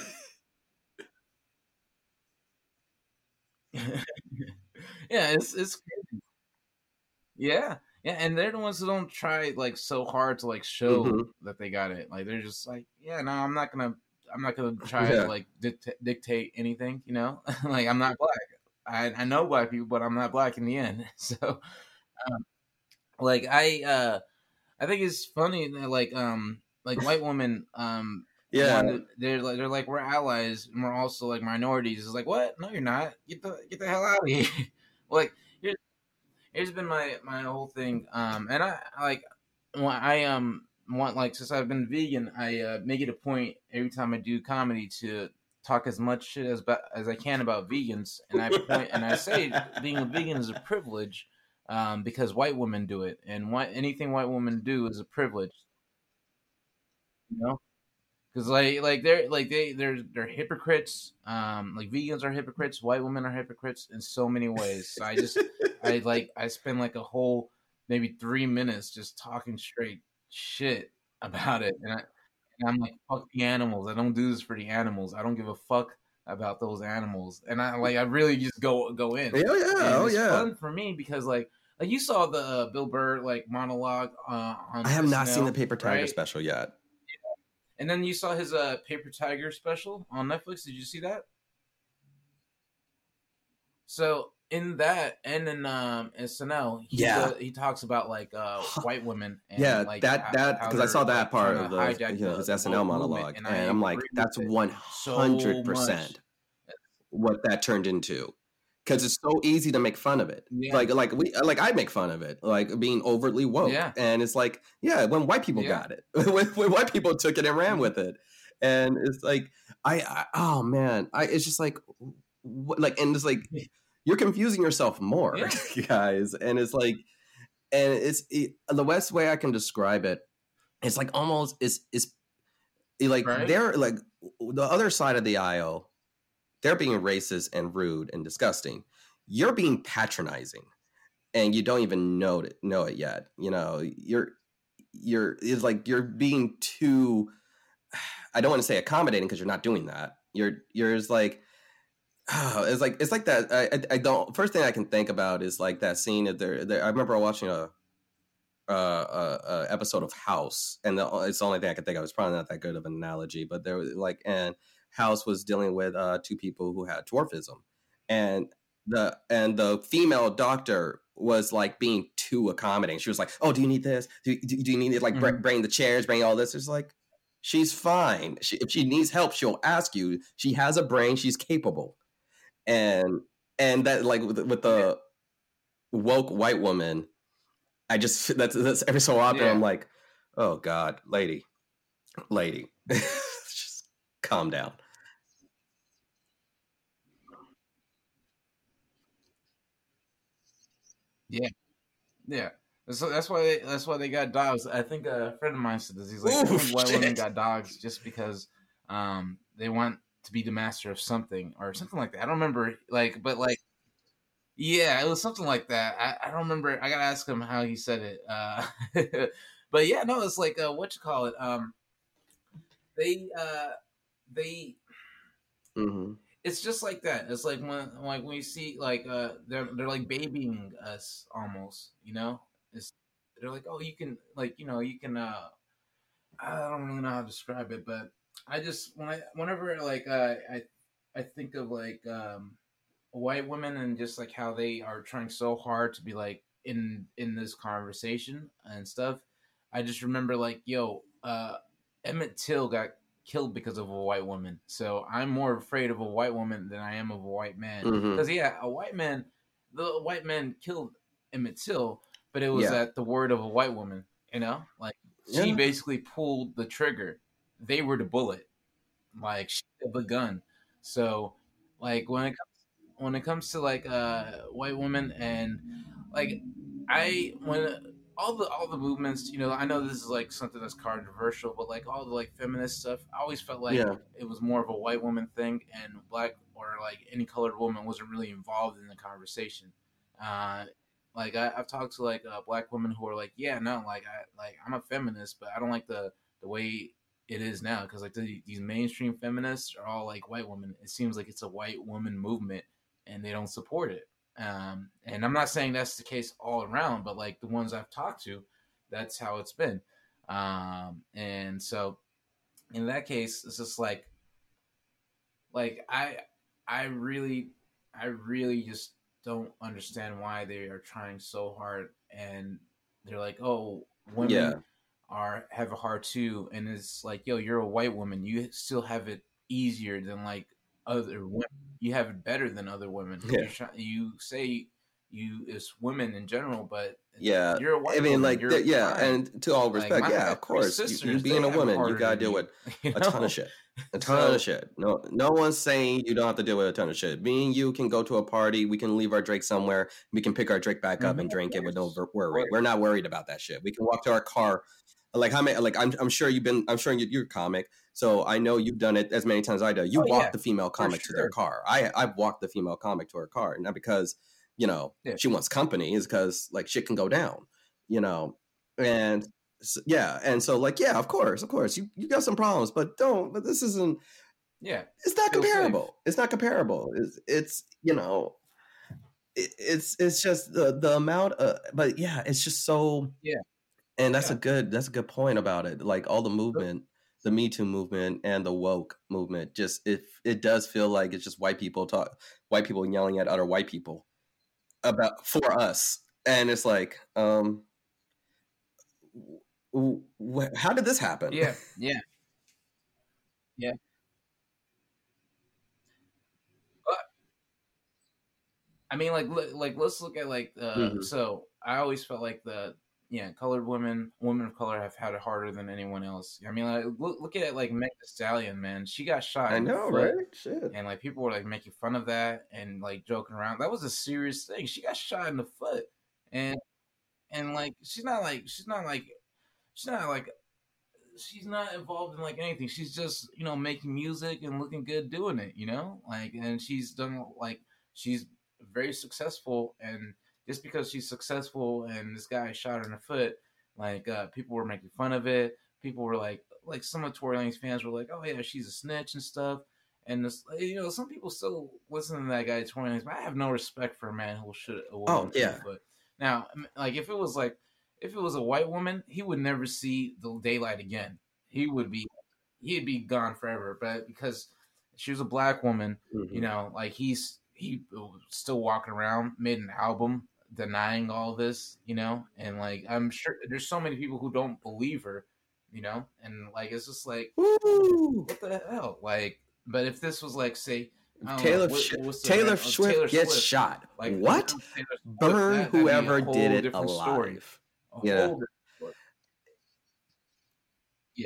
Yeah, it's it's crazy. Yeah, yeah, and they're the ones who don't try like so hard to like show mm-hmm. that they got it. Like they're just like, yeah, no, I'm not gonna, I'm not gonna try yeah. to like dict- dictate anything. You know, like I'm not black. I I know black people, but I'm not black in the end. So, um, like I uh, I think it's funny that like um like white women um. Yeah, to, they're like they're like we're allies and we're also like minorities. It's like what? No, you're not. Get the get the hell out of here. Like here's here's been my my whole thing. Um, and I like I um want like since I've been vegan, I uh, make it a point every time I do comedy to talk as much shit as as I can about vegans. And I point and I say being a vegan is a privilege, um, because white women do it, and what anything white women do is a privilege. You know. Because like like they're like they they're they're hypocrites. Um, like vegans are hypocrites. White women are hypocrites in so many ways. So I just I like I spend like a whole maybe three minutes just talking straight shit about it, and, I, and I'm like, fuck the animals. I don't do this for the animals. I don't give a fuck about those animals. And I like I really just go go in. Yeah, yeah, and oh it's yeah. fun for me because like like you saw the uh, Bill Burr like monologue uh, on. I have not S N L, seen the Paper Tiger right? special yet. And then you saw his uh, Paper Tiger special on Netflix. Did you see that? So in that and in um, S N L, he, yeah, uh, he talks about like uh, white women. And, yeah, like, that that because I saw that like, part of the you know his S N L monologue, and, and I'm like, that's one hundred percent what that turned into. Because it's so easy to make fun of it, yeah. like like we like I make fun of it, like being overly woke, yeah. and it's like yeah, when white people yeah. got it, when, when white people took it and ran with it, and it's like I, I oh man, I it's just like what, like and it's like you're confusing yourself more, yeah. guys, and it's like and it's it, the best way I can describe it, it's like almost is is like right? they're like the other side of the aisle. They're being racist and rude and disgusting. You're being patronizing, and you don't even know it, know it yet. You know, you're you're it's like you're being too. I don't want to say accommodating because you're not doing that. You're you're just like, oh, it's like it's like that. I I don't. First thing I can think about is like that scene of there. I remember watching a, a, a, a episode of House, and the, it's the only thing I could think of. It's probably not that good of an analogy, but there was like and. House was dealing with uh, two people who had dwarfism, and the and the female doctor was like being too accommodating. She was like, "Oh, do you need this? Do, do, do you need it? Like mm-hmm. bring the chairs, bring all this." It's like she's fine. She, if she needs help, she'll ask you. She has a brain. She's capable, and and that like with, with the woke white woman, I just that's that's every so often yeah. I'm like, "Oh God, lady, lady, just calm down." Yeah, yeah. So that's why they, that's why they got dogs. I think a friend of mine said this. He's like, Ooh, white shit. women got dogs just because um, they want to be the master of something or something like that. I don't remember, like, but like, yeah, it was something like that. I, I don't remember. I gotta ask him how he said it. Uh, but yeah, no, it's like uh, what you call it. Um, they uh, they. Mm-hmm. It's just like that. It's like when like when you see like uh they're they're like babying us almost, you know? It's they're like, oh you can like, you know, you can uh I don't really know how to describe it, but I just when I whenever like uh, I I think of like um white women and just like how they are trying so hard to be like in in this conversation and stuff, I just remember like, yo, uh Emmett Till got killed because of a white woman. So I'm more afraid of a white woman than I am of a white man. Because mm-hmm. yeah, a white man, the white man killed Emmett Till, but it was yeah. at the word of a white woman. You know, like she yeah. basically pulled the trigger. They were the bullet, like she had the gun. So like when it comes when it comes to like uh white women and like I when. all the all the movements, you know, I know this is like something that's controversial, but like all the like feminist stuff, I always felt like yeah. it was more of a white woman thing, and black or like any colored woman wasn't really involved in the conversation. Uh, like I, I've talked to like uh, black women who are like, yeah, no, like I like I'm a feminist, but I don't like the the way it is now because like the, these mainstream feminists are all like white women. It seems like it's a white woman movement, and they don't support it. Um, and I'm not saying that's the case all around, but like the ones I've talked to, that's how it's been. Um, and so in that case, it's just like, like I, I really, I really just don't understand why they are trying so hard. And they're like, oh, women yeah. are, have a hard too. And it's like, yo, you're a white woman. You still have it easier than like other women. You have it better than other women. Yeah. Trying, you say you it's women in general, but yeah, you're a white I mean, woman, like, the, yeah, fine. And to all respect, like, yeah, of course, sisters, you, you being a woman, you gotta deal with you know? a ton of shit, a ton so, of shit. No, no one's saying you don't have to deal with a ton of shit. Me and you can go to a party, we can leave our drink somewhere, we can pick our drink back up mm-hmm. and drink it with no worry. We're not worried about that shit. We can walk to our car. like how many, like I'm, I'm sure you've been, I'm sure you're a comic, so I know you've done it as many times as I do. You oh, walked yeah, the female comic sure. to their car. I, I've walked the female comic to her car, not because, you know, yeah. she wants company, is because like shit can go down, you know, and so, yeah, and so like yeah, of course, of course, you you got some problems, but don't. But this isn't. Yeah, it's not comparable. Safe. It's not comparable. It's, it's you know, it, it's it's just the the amount of, but yeah, it's just so yeah. And that's yeah. a good that's a good point about it. Like all the movement, the Me Too movement and the woke movement, just it it does feel like it's just white people talk, white people yelling at other white people about for us, and it's like, um, w- w- how did this happen? Yeah, yeah, yeah. But I mean, like, like let's look at like, uh, mm-hmm. so I always felt like the. Yeah, colored women, women of color have had it harder than anyone else. I mean, like, look, look at like Meg Thee Stallion, man. She got shot. I in know, the foot, right? Shit. And like people were like making fun of that and like joking around. That was a serious thing. She got shot in the foot, and and like she's not like she's not like she's not like she's not involved in like anything. She's just, you know, making music and looking good doing it. You know, like, and she's done like she's very successful and. Just because she's successful and this guy shot her in the foot, like uh, people were making fun of it. People were like, like some of Tory Lanez fans were like, "Oh yeah, she's a snitch and stuff." And this, you know, some people still listen to that guy Tory Lanez, but I have no respect for a man who will shoot a woman oh, yeah. in the foot. Now, like if it was like, if it was a white woman, he would never see the daylight again. He would be, he'd be gone forever. But because she was a black woman, mm-hmm. you know, like he's he still walking around, made an album. Denying all this, you know, and like I'm sure there's so many people who don't believe her, you know, and like it's just like Woo! What the hell, like. But if this was like, say, Taylor know, what, what, Taylor, Swift Taylor gets Swift, shot, like what? Swift, Burn that, whoever did it alive. Story. Yeah, yeah,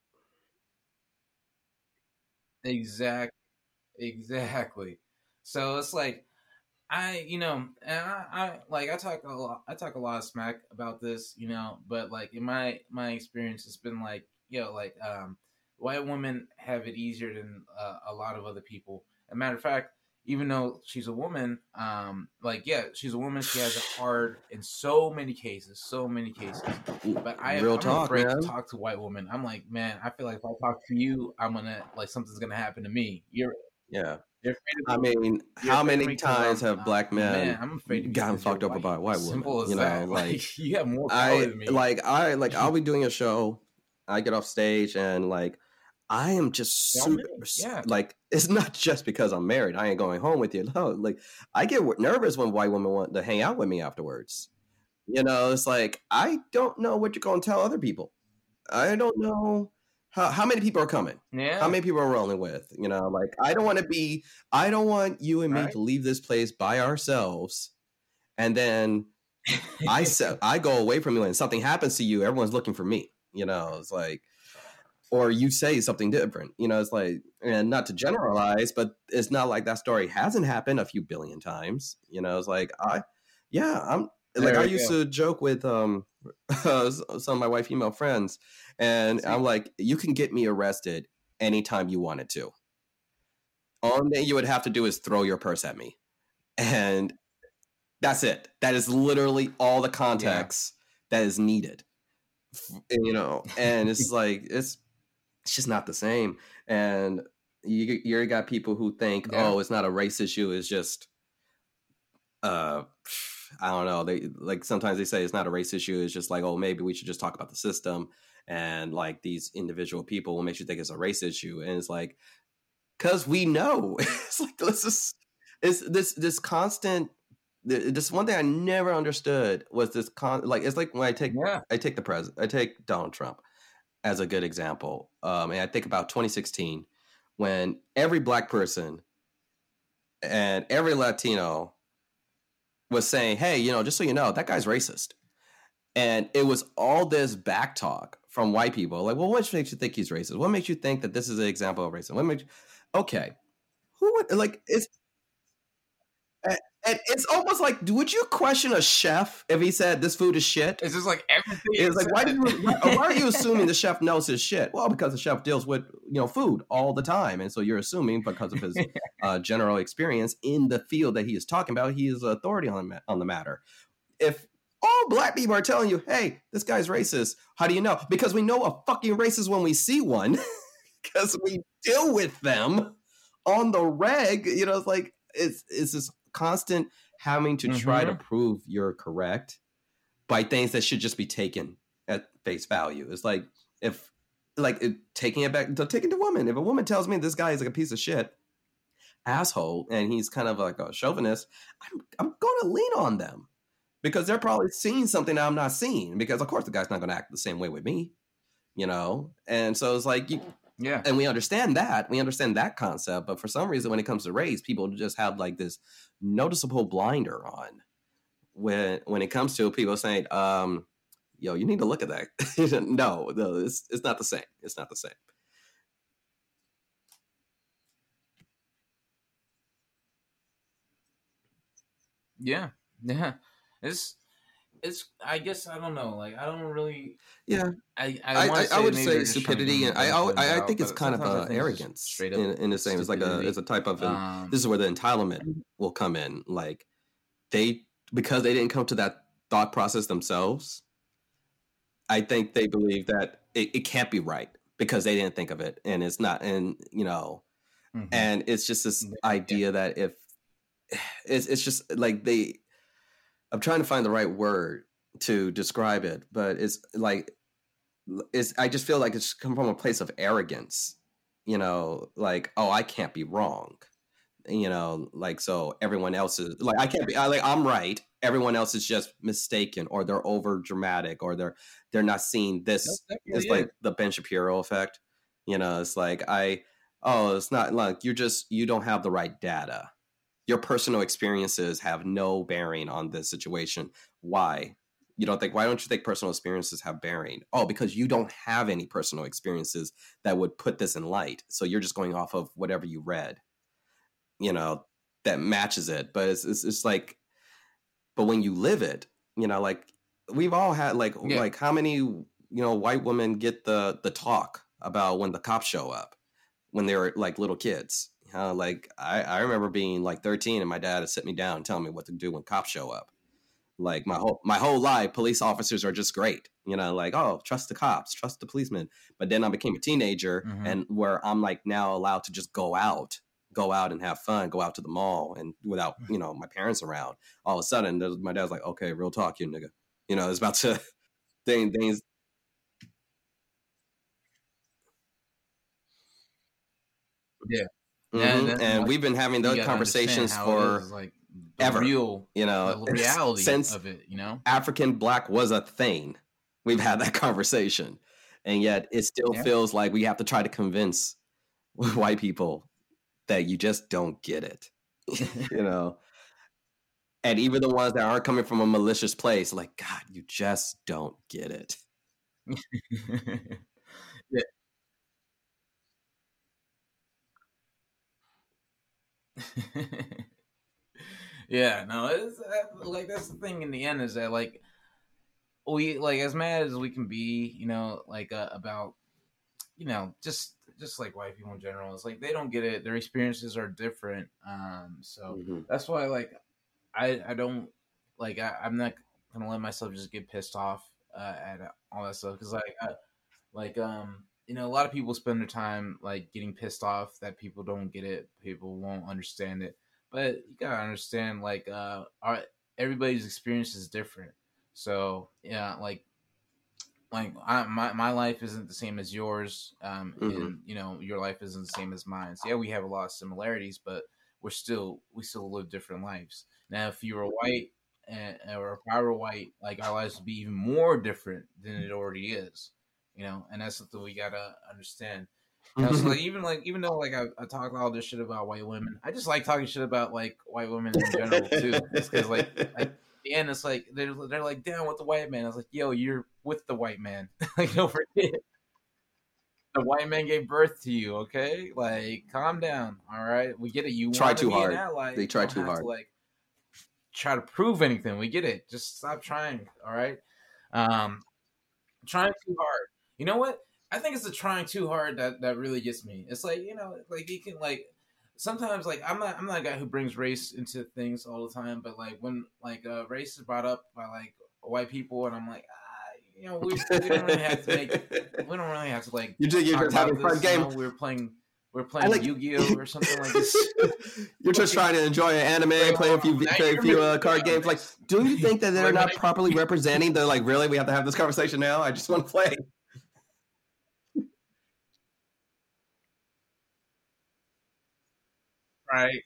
exactly, exactly. So it's like. I, you know, and I, I like I talk a lot. I talk a lot of smack about this, you know. But like in my my experience, it's been like, you know, like um, white women have it easier than uh, a lot of other people. As a matter of fact, even though she's a woman, um, like yeah, she's a woman. She has it hard in so many cases, so many cases. But I am afraid man. to talk to white women. I'm like, man, I feel like if I talk to you, I'm gonna like something's gonna happen to me. You're yeah. I mean, how many times have black men man, I'm afraid gotten fucked over by a white woman? Simple as you know, that. like, like you have more power I, than me. Like I, like I'll be doing a show. I get off stage and like I am just super. Yeah. Like it's not just because I'm married. I ain't going home with you. No, like I get nervous when white women want to hang out with me afterwards. You know, it's like I don't know what you're going to tell other people. I don't know. How how many people are coming? Yeah. How many people are rolling with? You know, like I don't want to be. I don't want you and me right. to leave this place by ourselves, and then I se- I go away from you, and something happens to you. Everyone's looking for me. You know, it's like, or you say something different. You know, it's like, and not to generalize, but it's not like that story hasn't happened a few billion times. You know, it's like I, yeah, I'm like I used go. to joke with um some of my white female friends. And I'm like, you can get me arrested anytime you wanted to. All that you would have to do is throw your purse at me. And that's it. That is literally all the context yeah. that is needed. You know, and it's like, it's it's just not the same. And you, you got people who think, yeah. oh, it's not a race issue. It's just, uh, I don't know. They like sometimes they say it's not a race issue. It's just like, oh, maybe we should just talk about the system. And like these individual people will make you think it's a race issue. And it's like, cause we know it's like, this is, it's this, this constant, this one thing I never understood was this con like, it's like when I take, yeah. I take the president, I take Donald Trump as a good example. Um, and I think about twenty sixteen when every black person and every Latino was saying, hey, you know, just so you know, that guy's racist. And it was all this back talk from white people. Like, well, what makes you think he's racist? What makes you think that this is an example of racism? What makes you... Okay. Who would, like, it's... And it's almost like, would you question a chef if he said this food is shit? It's just like everything. It's like, why, do you, why, why are you assuming the chef knows his shit? Well, because the chef deals with, you know, food all the time. And so you're assuming because of his uh, general experience in the field that he is talking about, he is authority on, on the matter. If all black people are telling you, hey, this guy's racist, how do you know? Because we know a fucking racist when we see one, because we deal with them on the reg. You know, it's like, it's, it's this constant having to mm-hmm. try to prove you're correct by things that should just be taken at face value. It's like, if, like, it, taking it back, to taking the woman. If a woman tells me this guy is like a piece of shit, asshole, and he's kind of like a chauvinist, I'm, I'm going to lean on them because they're probably seeing something that I'm not seeing. Because, of course, the guy's not going to act the same way with me, you know? And so it's like, you, yeah. And we understand that. We understand that concept. But for some reason, when it comes to race, people just have like this noticeable blinder on when when it comes to people saying, um, yo, you need to look at that. no, no, it's it's not the same. It's not the same. Yeah. Yeah. It's it's I guess I don't know. Like I don't really Yeah. I I, I, I would say stupidity and I I, I think it's kind of uh, arrogance straight up in, in the same. It's like a it's a type of um, this is where the entitlement will come in. Like they because they didn't come to that thought process themselves. I think they believe that it, it can't be right because they didn't think of it, and it's not. And you know, mm-hmm. and it's just this idea yeah. that if it's it's just like they. I'm trying to find the right word to describe it, but it's like, it's, I just feel like it's come from a place of arrogance, you know, like, oh, I can't be wrong, you know, like, so everyone else is like, I can't be I, like, I'm right. Everyone else is just mistaken or they're over dramatic or they're, they're not seeing this. It's like the Ben Shapiro effect, you know, it's like, I, oh, it's not like you're just, you don't have the right data. Your personal experiences have no bearing on this situation. Why? You don't think, why don't you think personal experiences have bearing? Oh, because you don't have any personal experiences that would put this in light. So you're just going off of whatever you read, you know, that matches it. But it's, it's, it's like, but when you live it, you know, like we've all had like, yeah. like how many, you know, white women get the, the talk about when the cops show up when they were like little kids. Uh, like I, I remember being like thirteen and my dad would sit me down and tell me what to do when cops show up. Like my whole my whole life, police officers are just great. You know, like, oh, trust the cops, trust the policemen. But then I became a teenager mm-hmm. and where I'm like now allowed to just go out, go out and have fun, go out to the mall and without, you know, my parents around. All of a sudden, my dad's like, okay, real talk, you nigga. You know, it's about to things. things yeah. Mm-hmm. Yeah, and like, we've been having those conversations for like ever, real, you know, the reality since of it, you know, African black was a thing. We've had that conversation, and yet it still yeah. feels like we have to try to convince white people that you just don't get it, you know. And even the ones that aren't coming from a malicious place, like, God, you just don't get it. yeah. yeah, no, it's uh, like that's the thing. In the end, is that like we like as mad as we can be, you know, like uh, about, you know, just just like white people in general. It's like they don't get it. Their experiences are different. Um, so mm-hmm. that's why, like, I I don't like I, I'm not gonna let myself just get pissed off uh, at all that stuff because like I, like um. You know, a lot of people spend their time like getting pissed off that people don't get it, people won't understand it. But you gotta understand, like, uh, our everybody's experience is different. So yeah, like, like I, my my life isn't the same as yours, um, mm-hmm. and you know, your life isn't the same as mine. So yeah, we have a lot of similarities, but we're still we still live different lives. Now, if you were white, and, or if I were white, like our lives would be even more different than it already is. You know, and that's something we gotta understand. You know, so like even like even though like I, I talk all this shit about white women, I just like talking shit about like white women in general too. Just because like, like at the end, it's like they're they're like down with the white man. I was like, yo, you're with the white man. Like, don't forget, the white man gave birth to you. Okay, like calm down. All right, we get it. You try want too to be hard. An ally. They try too hard. To, like try to prove anything. We get it. Just stop trying. All right. Um, trying too hard. You know what? I think it's the trying too hard that, that really gets me. It's like, you know, like you can like sometimes like I'm not I'm not a guy who brings race into things all the time, but like when like uh, race is brought up by like white people, and I'm like, ah, you know, we, we don't really have to make we don't really have to like you just, you're just having a fun game. You know, we're playing we're playing like, Yu-Gi-Oh or something like this. You're just trying to enjoy an anime, like, play a few play a few uh, card games. Like, do you think that they're not properly representing? They're like, really, we have to have this conversation now? I just want to play. Right.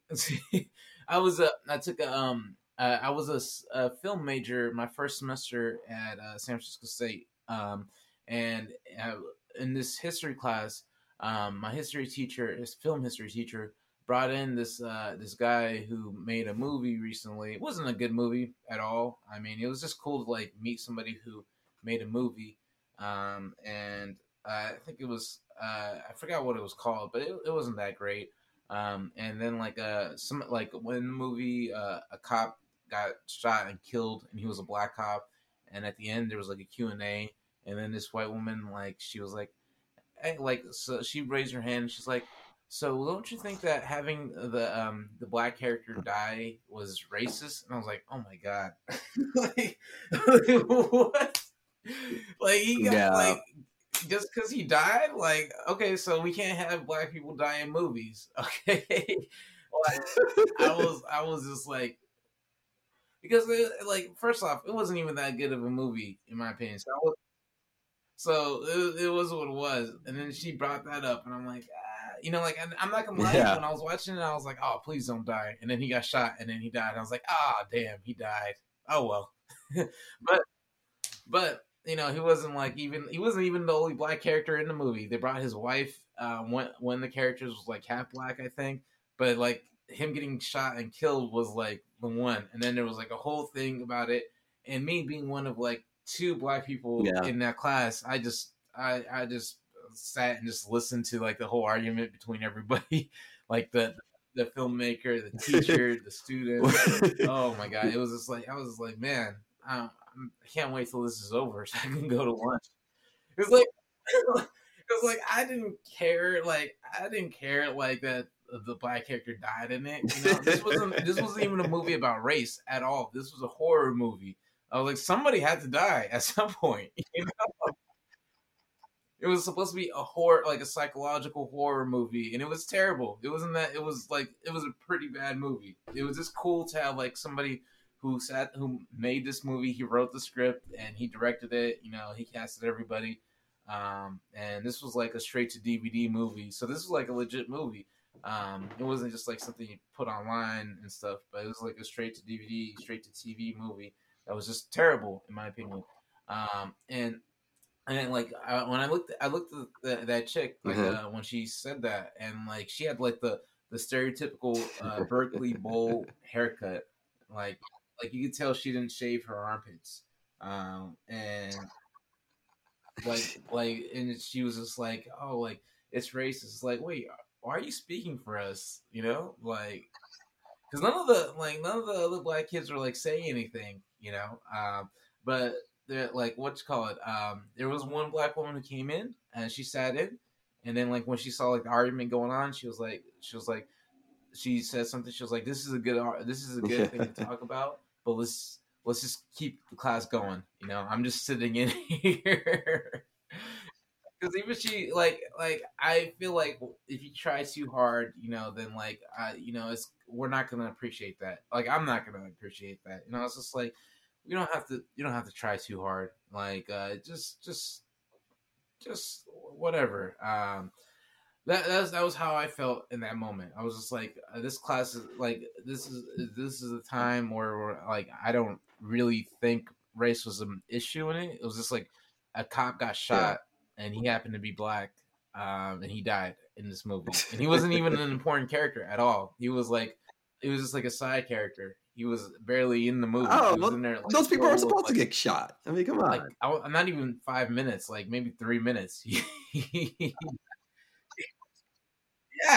I was a I took a um uh, I was a, a film major my first semester at uh, San Francisco State, um and uh, in this history class, um my history teacher, his film history teacher, brought in this uh this guy who made a movie recently. It wasn't a good movie at all. I mean, it was just cool to like meet somebody who made a movie, um and uh, I think it was uh I forgot what it was called, but it, it wasn't that great. Um, and then like uh some like when the movie uh, a cop got shot and killed, and he was a black cop, and at the end there was like a Q and A, and then this white woman, like, she was like, hey, like, so she raised her hand and she's like, so don't you think that having the um the black character die was racist? And I was like, oh my god. Like, what? Like, he got yeah. like just because he died, like, okay, so we can't have black people die in movies, okay? Like, I was, I was just like, because it, like, first off, it wasn't even that good of a movie in my opinion. So, I was, so it, it was what it was. And then she brought that up, and I'm like, ah, you know, like, I'm not gonna lie. Yeah. When I was watching it, I was like, oh, please don't die. And then he got shot, and then he died. And I was like, ah, oh, damn, he died. Oh well. but, but. You know, he wasn't like even he wasn't even the only black character in the movie. They brought his wife uh, when when the characters was like half black, I think. But like him getting shot and killed was like the one. And then there was like a whole thing about it. And me being one of like two black people yeah. in that class, I just I I just sat and just listened to like the whole argument between everybody, like the the filmmaker, the teacher, the student. Oh my god, it was just like I was just like, man, I, I can't wait till this is over so I can go to lunch. It's like it was like I didn't care, like I didn't care like that the black character died in it. You know, this wasn't this wasn't even a movie about race at all. This was a horror movie. I was like, somebody had to die at some point. You know, it was supposed to be a horror, like a psychological horror movie, and it was terrible. It wasn't that. It was like it was a pretty bad movie. It was just cool to have like somebody who sat, who made this movie. He wrote the script and he directed it. You know, he casted everybody. Um, and this was like a straight to D V D movie. So this was like a legit movie. Um, it wasn't just like something you put online and stuff, but it was like a straight to D V D, straight to T V movie that was just terrible in my opinion. Um, and and then, like I, when I looked, I looked at the, that chick like mm-hmm. uh, when she said that, and like she had like the the stereotypical uh, Berkeley bowl haircut, like. Like you could tell she didn't shave her armpits, um, and like, like, and she was just like, "Oh, like it's racist." It's like, wait, why are you speaking for us? You know, like, because none of the like none of the other black kids were like saying anything, you know. Um, but they're like, what you call it? Um, there was one black woman who came in and she sat in, and then like when she saw like the argument going on, she was like, she was like, she said something. She was like, "This is a good, this is a good thing to talk about." But let's let's just keep the class going. You know, I'm just sitting in here because even she like like I feel like if you try too hard, you know, then like I you know it's we're not gonna appreciate that. Like I'm not gonna appreciate that. You know, it's just like you don't have to you don't have to try too hard. Like uh, just just just whatever. Um, That that was, that was how I felt in that moment. I was just like, uh, this class is like this is this is a time where, where like I don't really think race was an issue in it. It was just like a cop got shot yeah. and he happened to be black, um, and he died in this movie. And he wasn't even an important character at all. He was like, he was just like a side character. He was barely in the movie. Oh, he was well, in there, like, those people are supposed like, to get shot. I mean, come on. Like, I, not even five minutes, like maybe three minutes. Yeah,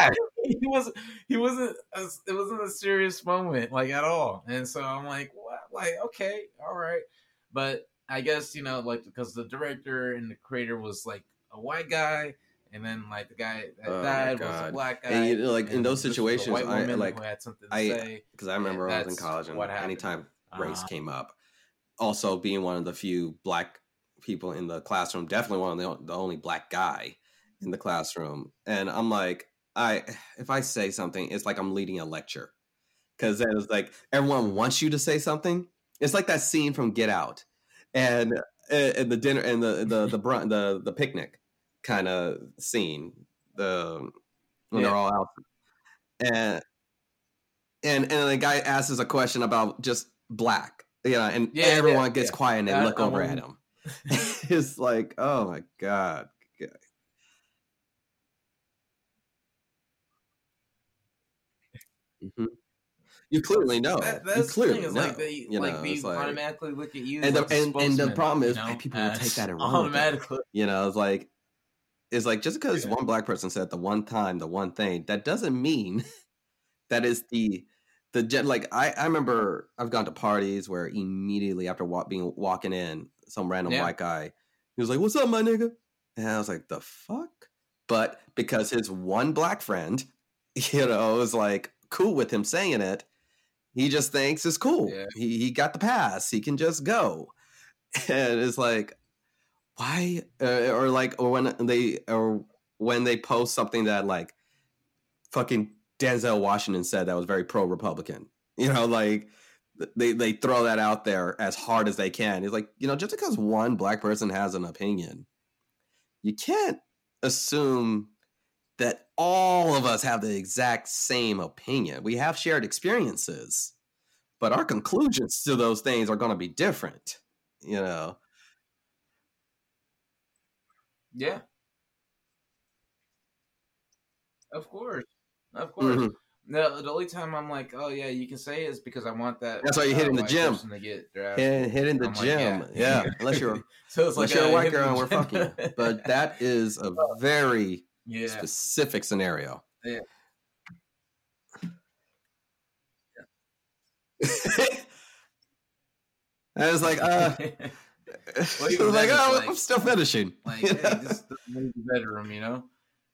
he wasn't he wasn't a, it wasn't a serious moment like at all. And so I'm like, what? Like, okay, all right. But I guess, you know, like because the director and the creator was like a white guy, and then like the guy that Oh my died was a god! black guy, And you know, like in and those this was a situations, white I woman like who had something to I say, because I and remember I was in that's college, and what happened. anytime race Uh, came up, also being one of the few black people in the classroom, definitely one of the, the only black guy in the classroom, and I'm like, I if I say something, it's like I'm leading a lecture because it's like everyone wants you to say something. It's like that scene from Get Out, and and the dinner and the the the the the, the picnic kind of scene. The when yeah, they're all out, and and and the guy asks us a question about just black, you know, and yeah, yeah, everyone gets yeah. quiet and they I, look I over at want him. It's like, oh my god. Mhm. You clearly know. that. You That's the thing clearly is like know. they You like know, they it's like, automatically look at you as and the like the and and the spokesman, problem you is white know, people will take as that and run with it. automatically. You know, it's like it's like just because Yeah. one black person said the one time the one thing, that doesn't mean that is the the gen like I, I remember I've gone to parties where immediately after walk, being walking in, some random Yeah. white guy, he was like, "What's up, my nigga?" And I was like, "The fuck?" But because his one black friend, you know, was like cool with him saying it, he just thinks it's cool. Yeah. He he got the pass. He can just go, and it's like, why? Uh, or like, or when they or when they post something that like fucking Denzel Washington said that was very pro Republican. You know, like they they throw that out there as hard as they can. It's like, you know, just because one black person has an opinion, you can't assume that all of us have the exact same opinion. We have shared experiences, but our conclusions to those things are going to be different, you know. Yeah. Of course. Of course. Mhm. The the only time I'm like, oh yeah, you can say it is because I want that That's why you hit uh, in the white gym. person to get drafted. Hit, hit in the I'm like, yeah. gym. Yeah. Unless you're So it's like unless you're a a white girl and hidden we're fucking you. agenda. But that is a very Yeah. specific scenario. Yeah. I was like, uh, Well, I even was like, then, it's oh, like, I'm still finishing. like, You hey, know? just leave the bedroom, you know?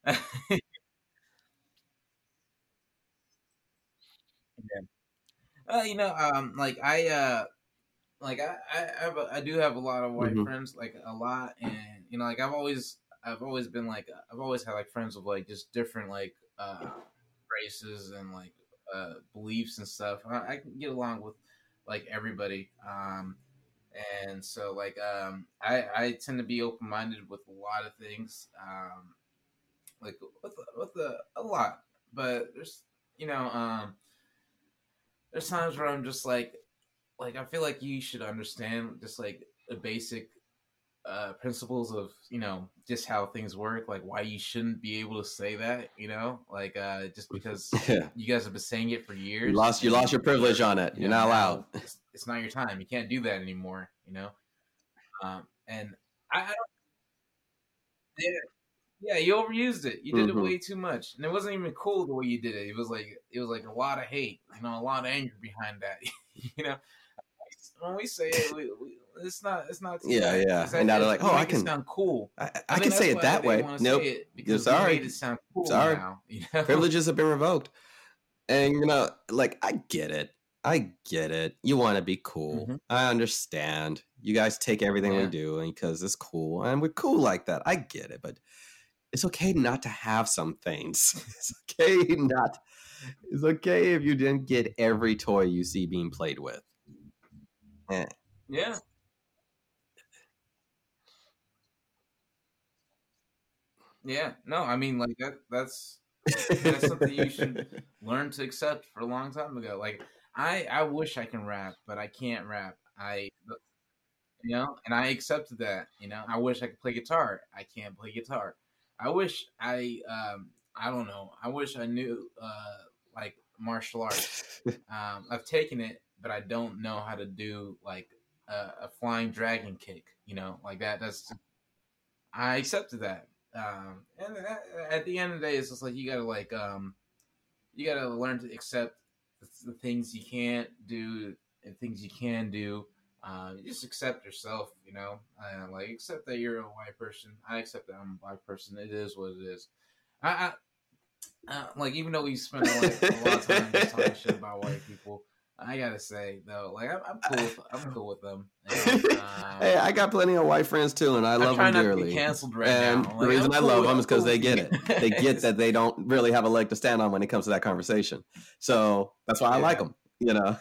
Yeah. Uh, you know, um, like I, uh, like I, I have, a, I do have a lot of white Mhm. friends, like a lot, and you know, like I've always, I've always been like, I've always had like friends with like just different like uh races and like uh beliefs and stuff. I, I can get along with like everybody, um, and so like um, I, I tend to be open minded with a lot of things, um, like with with a, a lot, but there's you know um there's times where I'm just like like I feel like you should understand just like the basic uh principles of you know just how things work, like why you shouldn't be able to say that, you know, like uh just because Yeah. you guys have been saying it for You years lost you lost and your privilege you're on it. you You're know not allowed. now it's, it's not your time, you can't do that anymore, you know. Um and I, I don't yeah, yeah, you overused it. You did it Hmm. way too much, and it wasn't even cool the way you did it. It was like it was like a lot of hate, you know, a lot of anger behind that. You know, when we say it, we, we, it's not it's not too Yeah, bad. yeah. It's And that now they're it's, like, we oh, I make it can, sound cool. I, I I think can say that's it why that they way. want to say Nope. it You're because we sorry. made it sound cool Sorry. now. You know? Privileges have been revoked. And you know, like I get it. I get it. You want to be cool. Hmm. I understand. You guys take everything we Yeah, do because it's cool, and we're cool like that. I get it, but it's okay not to have some things. It's okay not. It's okay if you didn't get every toy you see being played with. Eh. yeah, yeah. No, I mean like that. That's that's something you should learn to accept for a long time ago. Like I I wish I can rap, but I can't rap. I you know, and I accepted that. You know, I wish I could play guitar. I can't play guitar. I wish I, um, I don't know. I wish I knew uh, like martial arts. Um, I've taken it, but I don't know how to do like a, a flying dragon kick. You know, like that. That's I accepted that. Um, and at the end of the day, it's just like you gotta like um, you gotta learn to accept the, the things you can't do and things you can do. Uh, just accept yourself, you know. Uh, like accept that you're a white person. I accept that I'm a black person. It is what it is. I, I uh, like even though we spend like a lot of time just talking shit about white people. I gotta say though, like I'm, I'm cool. With, I'm cool with them. You know? um, Hey, I got plenty of white friends too, and I love them dearly. Canceled right and now. the like, reason I'm I cool, love them I'm is because cool they get it. They get that they don't really have a leg to stand on when it comes to that conversation. So that's why I Yeah. like them. You know.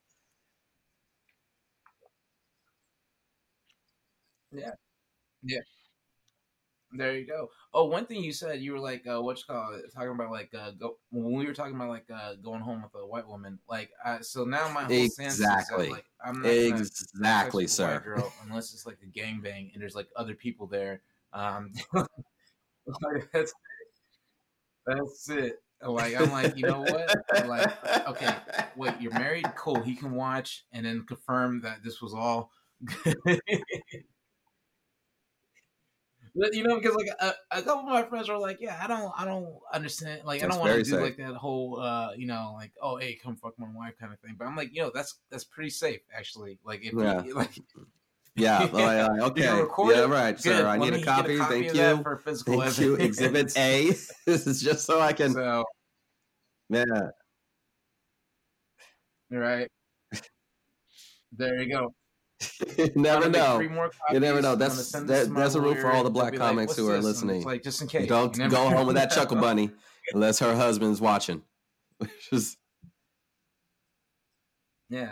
Yeah. Yeah. There you go. Oh, one thing you said, you were like, uh, what you call it, talking about like, uh, go, when we were talking about like uh, going home with a white woman, like, uh, so now my whole stance is that Exactly. like I'm not gonna have sex Exactly, with a sir. white girl unless it's like a gangbang and there's like other people there. Um, like, that's that's it. Like I'm like, you know what? Like, okay, wait, you're married? Cool. He can watch and then confirm that this was all. You know, because like a, a couple of my friends were like, "Yeah, I don't, I don't understand. Like, I That's don't want to very do safe. like that whole, uh, you know, like, oh, hey, come fuck my wife kind of thing." But I'm like, you know, that's that's pretty safe actually. Like, if Yeah. you, like, Yeah. Yeah. like, like, Did you okay. record Yeah, it? right, sir. Good. I Let need a me get a copy. copy Thank of that you. for physical Thank you. Exhibit evidence. A. This is just so I can. So, Yeah. right there you go. You I'm never gonna make three know. more You never copies. know. I'm gonna That's send this to that, my that's a rule for lawyer, all the and they'll black be like, comics "What's who are this?" And it's listening. like, just in You case. don't You never go home with that know. chuckle bunny unless her husband's watching. Which is Yeah.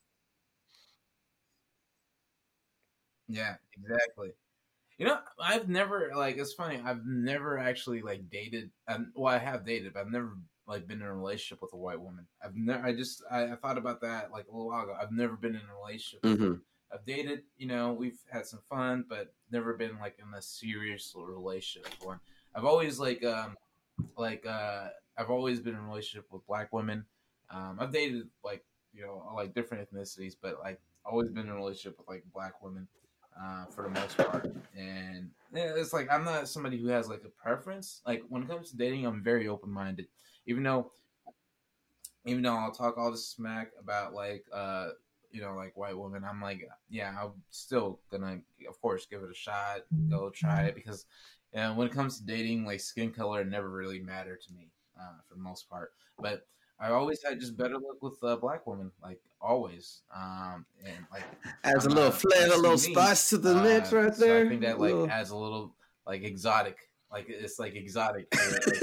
Yeah. Exactly. You know, I've never like. It's funny. I've never actually like dated. Um, well, I have dated, but I've never like been in a relationship with a white woman. I've never. I just. I, I thought about that like a little while ago. I've never been in a relationship with mm-hmm. one. I've dated. You know, we've had some fun, but never been like in a serious relationship with one. I've always like um like uh I've always been in a relationship with black women. Um, I've dated like you know like different ethnicities, but like always been in a relationship with like black women uh, for the most part. And yeah, it's like I'm not somebody who has like a preference. Like when it comes to dating, I'm very open minded. Even though even though I'll talk all this smack about like uh you know like white women, I'm like yeah, I'm still gonna of course give it a shot, go try it because and when it comes to dating, like skin color never really mattered to me uh, for the most part. But I always had just better luck with uh, black women, like always. Um, and like Adds a I'm little a, flair, I'm a little Sudanese, spice to the mix uh, right so I there. think that A like little... adds a little like exotic, like it's like exotic. Like,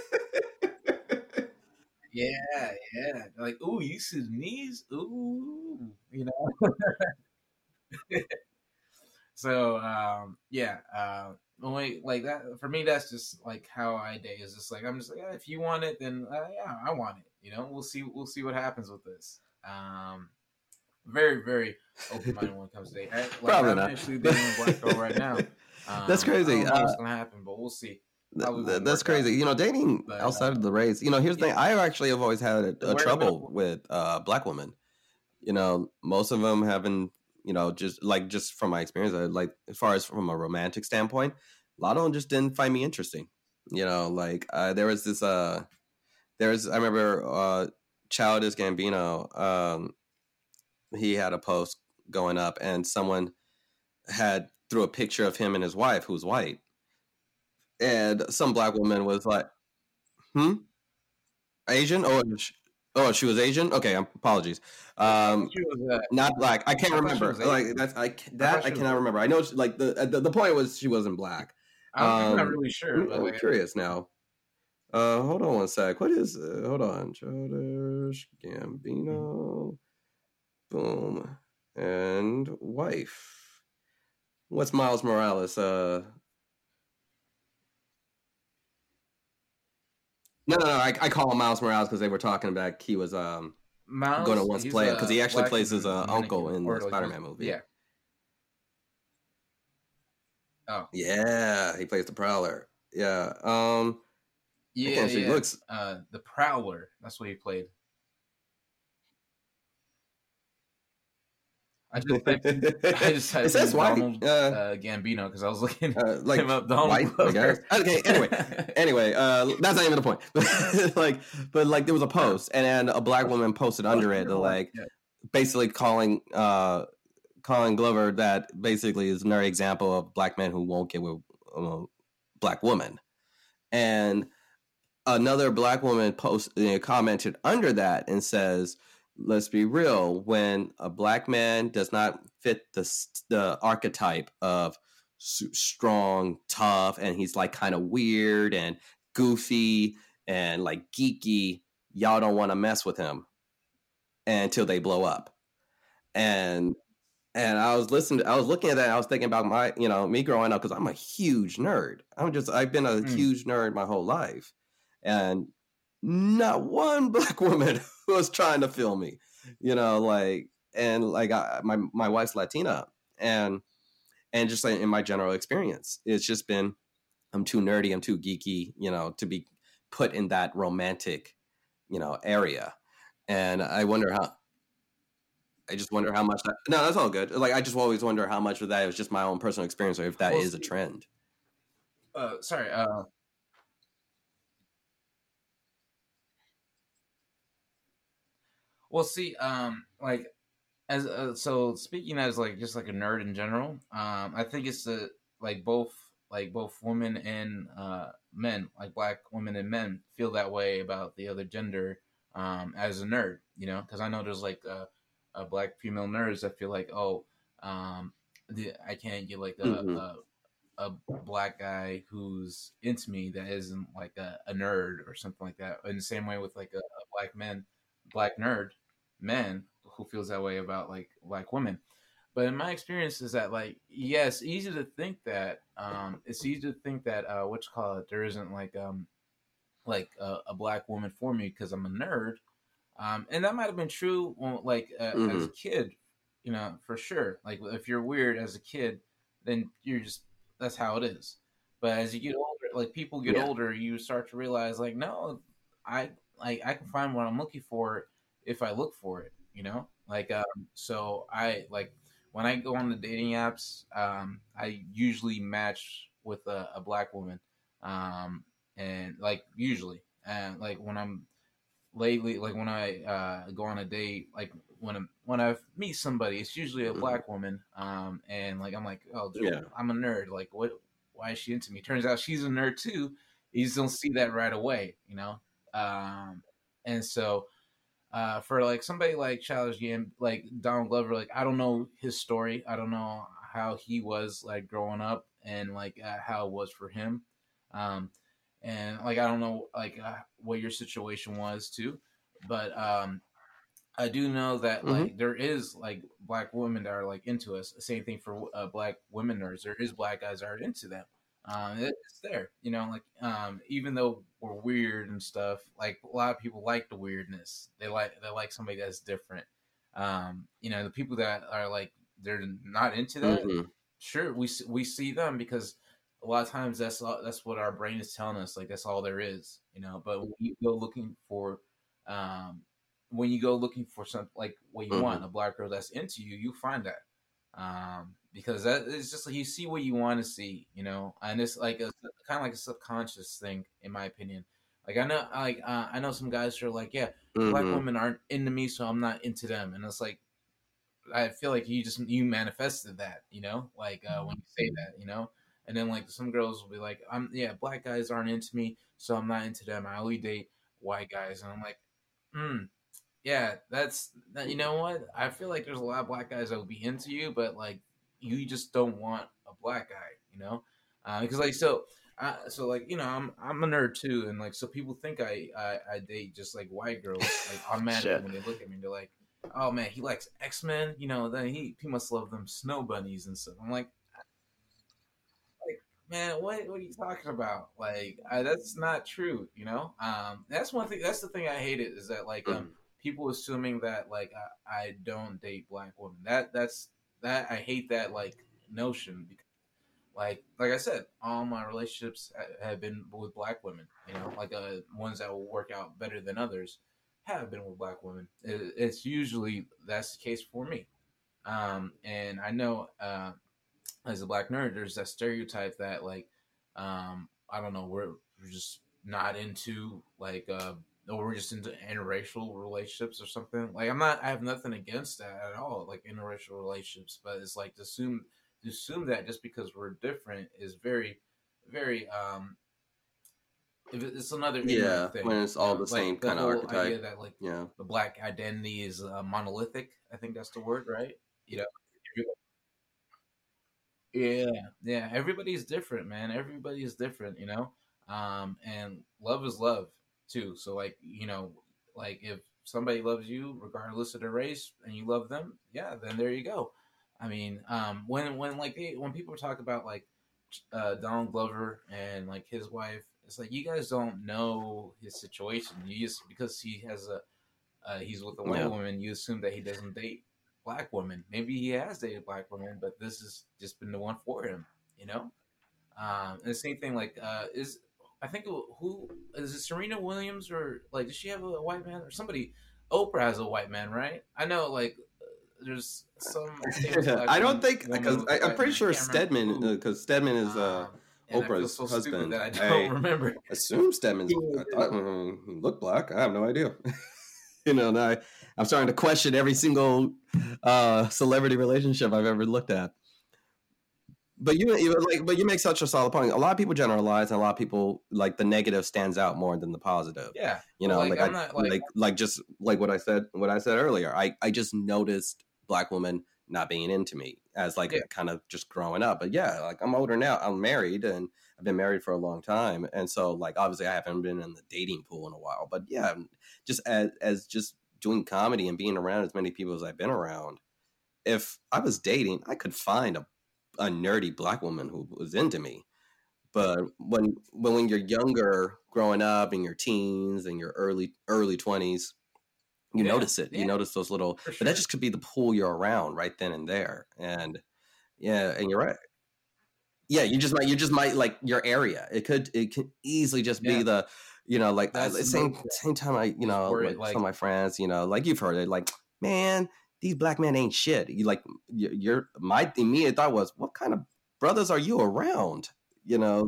yeah, yeah, like ooh, you Sudanese, ooh, you know. So um, yeah, uh, only like that for me. That's just like how I date. Is just like I'm just like yeah, if you want it, then uh, yeah, I want it. You know, we'll see. We'll see what happens with this. Um, very very open minded when it comes to dating. I, like Probably I'm not. actually dating a black girl right now. Um, That's crazy. I don't know Uh, what's gonna happen, but we'll see. Probably th- won't that's work out. crazy. You know, dating But outside uh, of the race. You know, here's the yeah, thing. I actually have always had a, a we're in the trouble middle. with uh, black women. You know, most of them haven't. You know, just like just from my experience, I, like as far as from a romantic standpoint, a lot of them just didn't find me interesting. You know, like uh, there was this. Uh, there was I remember uh, Childish Gambino. Um, he had a post going up, and someone had threw a picture of him and his wife, who's white, and some black woman was like, "Hmm, Asian? Oh, sh- oh, she was Asian. Okay, apologies. I thought Um, she was. Uh, not black. I can't I thought she remember. was Like Asian. that's I ca- I thought that I she was. cannot remember. I know she, like the, the the point was she wasn't black. I'm, I'm not Um, really sure, I'm, but I'm like, curious now. Uh, hold on one sec. What is? Uh, hold on. Childish Gambino. Boom. And wife. What's Miles Morales? Uh, no, no, no. I, I call him Miles Morales because they were talking about he was um going to Miles, once he's play it because he a actually black plays his and uh, uncle Dominican, in or the like he's Spider-Man movie. yeah. Oh Yeah, he plays the Prowler. Yeah. Um, I yeah, can't see. He yeah. looks. Uh, the Prowler. That's what he played. I just typed in, I just It typed says in white Donald uh, uh, Gambino because I was looking uh, like him up. Donald white, I guess. Glover. Okay, anyway, anyway, uh, that's not even the point. like, but like there was a post, and then a black woman posted under it, like Yeah. basically calling uh calling Glover that basically is another example of black men who won't get with a black woman, and another black woman post you know, commented under that and says, let's be real, when a black man does not fit the the archetype of strong, tough, and he's like kind of weird and goofy and like geeky, y'all don't want to mess with him until they blow up. And and I was listening, I was looking at that, and I was thinking about my, you know, me growing up, because I'm a huge nerd. I'm just, I've been a mm. huge nerd my whole life. And not one black woman was trying to feel me, you know, like, and like I, my, my wife's Latina, and, and just like in my general experience, it's just been, I'm too nerdy, I'm too geeky, you know, to be put in that romantic, you know, area. And I wonder how, I just wonder how much that, no, that's all good. Like, I just always wonder how much of that is just my own personal experience, or if that well, is a trend. Uh, sorry, uh, Well, see, um, like as uh, so speaking as like just like a nerd in general, um, I think it's the like both like both women and uh, men, like black women and men, feel that way about the other gender um, as a nerd. You know, because I know there's like uh, uh, black female nerds that feel like, oh, um, the, I can't get like a, mm-hmm. a a black guy who's into me that isn't like a, a nerd or something like that. In the same way with like a, a black man, black nerd men who feels that way about like black women. But in my experience is that like, yes, yeah, easy to think that um, it's easy to think that uh, what you call it, there isn't like um like a, a black woman for me because I'm a nerd, um, and that might have been true like uh, mm-hmm. as a kid, you know, for sure. Like if you're weird as a kid, then you're just that's how it is. But as you get older, like people get yeah. older, you start to realize like, no, I like I can find what I'm looking for if I look for it, you know, like um, so I like when I go on the dating apps, um, I usually match with a, a black woman, um, and like usually, and like when I'm lately, like when I uh, go on a date, like when I'm, when I meet somebody, it's usually a black woman, um, and like I'm like, oh, dude, yeah. I'm a nerd. Like, what? Why is she into me? Turns out she's a nerd too. You just don't see that right away, you know. Um, and so, uh, for like somebody like Childish Gambino, like Donald Glover, like I don't know his story. I don't know how he was like growing up, and like uh, how it was for him. Um, and like I don't know like uh, what your situation was too, but um, I do know that mm-hmm. like there is like black women that are like into us. Same thing for uh, black women nerds. There is black guys that are into them. Um, it's there, you know. Like um, even though we're weird and stuff, like a lot of people like the weirdness. They like they like somebody that's different. Um, you know, the people that are like they're not into that. Mm-hmm. Sure, we we see them because a lot of times that's all, that's what our brain is telling us. Like that's all there is, you know. But when you go looking for, um, when you go looking for something like what you mm-hmm. want, a black girl that's into you, you find that. Um, because that it's just like you see what you want to see, you know, and it's like a kind of like a subconscious thing, in my opinion. Like I know, like uh, I know some guys who are like, yeah, mm-hmm. black women aren't into me, so I'm not into them, and it's like I feel like you just you manifested that, you know, like uh, when you say that, you know. And then like some girls will be like, I'm yeah, black guys aren't into me, so I'm not into them. I only date white guys, and I'm like, hmm. Yeah, that's you know what? I feel like there's a lot of black guys that will be into you, but like you just don't want a black guy, you know? Because uh, like so, uh, so like you know, I'm I'm a nerd too, and like so people think I I, I date just like white girls, like automatically when they look at me, they're like, oh man, he likes X-Men, you know? Then he he must love them snow bunnies and stuff. I'm like, like man, what what are you talking about? Like I, that's not true, you know? Um, that's one thing. That's the thing I hated is that like um. people assuming that like I, I don't date black women. That that's that I hate that like notion because like like I said, all my relationships have been with black women. You know, like uh, ones that will work out better than others have been with black women. It, it's usually that's the case for me. Um, and I know uh, as a black nerd, there's that stereotype that like um, I don't know, we're, we're just not into like uh, or we're just into interracial relationships or something. Like I'm not, I have nothing against that at all, like interracial relationships, but it's like to assume to assume that just because we're different is very, very um, it's another ignorant Yeah, thing, when it's you all know, the like same the kind of whole idea archetype. that like Yeah. the black identity is uh, monolithic. I think that's the word, right? You know, yeah, yeah. Everybody's different, man. Everybody is different, you know. Um, and love is love too. So, like, you know, like if somebody loves you regardless of the race, and you love them, yeah, then there you go. I mean, um, when when like they, when people talk about like uh, Donald Glover and like his wife, it's like you guys don't know his situation. You just because he has a uh, he's with a white Yeah. woman, you assume that he doesn't date black women. Maybe he has dated black women, but this has just been the one for him, you know? Um, and the same thing, like, uh, is I think who is it? Serena Williams or like does she have a white man or somebody? Oprah has a white man, right? I know, like, there's some famous black I don't woman, think woman because with a I'm white pretty man. I sure can't remember Stedman who. because Stedman is uh, Um, and I feel Oprah's so stupid husband. that I don't I remember assume Stedman's. who I it thought is. uh, he looked black. I have no idea. you know, and I I'm starting to question every single uh, celebrity relationship I've ever looked at. But you, you like, but you make such a solid point. A lot of people generalize, and a lot of people like the negative stands out more than the positive. Yeah, You but know, like like I I'm not like like like just like what I said, what I said earlier. I I just noticed black women not being into me as like yeah, kind of just growing up. But yeah, like I'm older now. I'm married, and I've been married for a long time, and so like obviously I haven't been in the dating pool in a while. But yeah, just as as just doing comedy and being around as many people as I've been around, if I was dating, I could find a a nerdy black woman who was into me. But when when when you're younger, growing up in your teens and your early early twenties, you yeah, notice it. You yeah, notice those little, for but that sure. just could be the pool you're around right then and there. And yeah, and you're right. Yeah, you just might you just might like your area. It could it could easily just be Yeah, the you know like I, that's another same thing same time I you is know where like it some of like my friends you know like you've heard it like man these black men ain't shit. You like you- you're my immediate thought was what kind of brothers are you around? You know.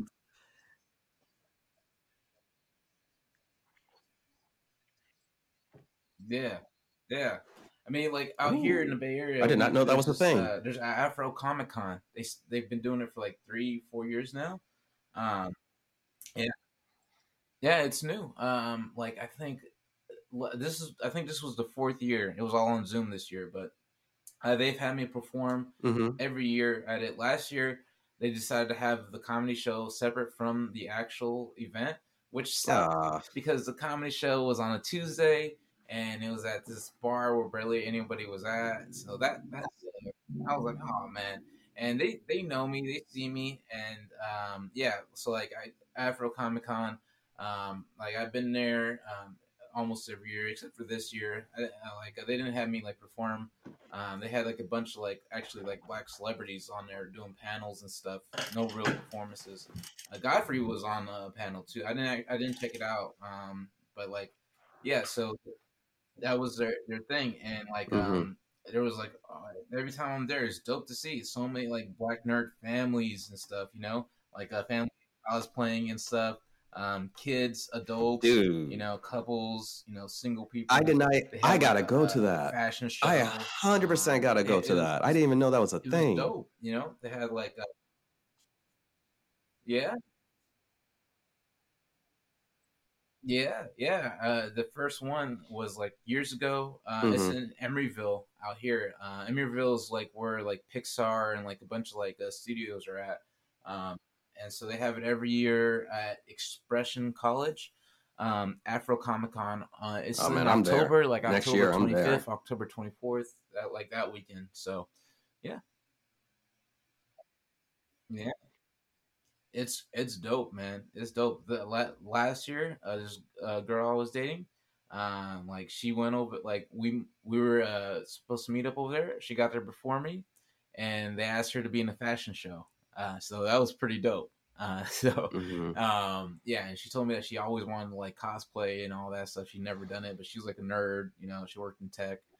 yeah, yeah. I mean, like out here in the Ooh, Bay I Area, did not we know that there's was a this thing. uh, there's Afro Comic Con. They they've been doing it for like three four years now. Um, yeah, yeah, it's new. Um, like I think this is I think this was the fourth year. It was all on Zoom this year, but uh, they've had me perform Mm-hmm. every year at it. Last year, they decided to have the comedy show separate from the actual event, which sucked Ah, because the comedy show was on a Tuesday and it was at this bar where barely anybody was at. So that that I was like, oh man. And they they know me, they see me, and um, yeah. So like I Afro Comic Con, um, like I've been there um, almost every year except for this year. I, I, like they didn't have me like perform. Um, they had like a bunch of like actually like black celebrities on there doing panels and stuff. No real performances. Uh, Godfrey was on a panel too. I didn't I didn't check it out. Um, but like yeah, so that was their their thing, and like mm-hmm. um, there was like uh, every time I'm there, it's dope to see so many like black nerd families and stuff. You know, like a family cosplaying and stuff. Um, kids, adults, you Dude, know, couples, you know, single I people. deny. They I had like gotta a, go a, to a that. fashion I a show. hundred percent Um, gotta go it, to it was that. I didn't even know that was a it was thing. dope. You know, they had like a, yeah, yeah, yeah. Uh, the first one was like years ago. Uh, it's Mm-hmm. in Emeryville out here. Uh, Emeryville is like where like Pixar and like a bunch of like uh, studios are at. Um, and so they have it every year at Expression College. Um, Afro Comic Con. Uh, it's Oh in man, I'm there October, like next October year. I'm twenty there. fifth, October twenty fourth, that like that weekend. So yeah, yeah. It's it's dope, man. It's dope. The la- last year, uh, this uh, girl I was dating, um, like she went over. Like we we were uh, supposed to meet up over there. She got there before me, and they asked her to be in a fashion show. Uh, so that was pretty dope. Uh, so Mm-hmm. um, yeah, and she told me that she always wanted to like cosplay and all that stuff. She'd never done it, but she was like a nerd. You know, she worked in tech.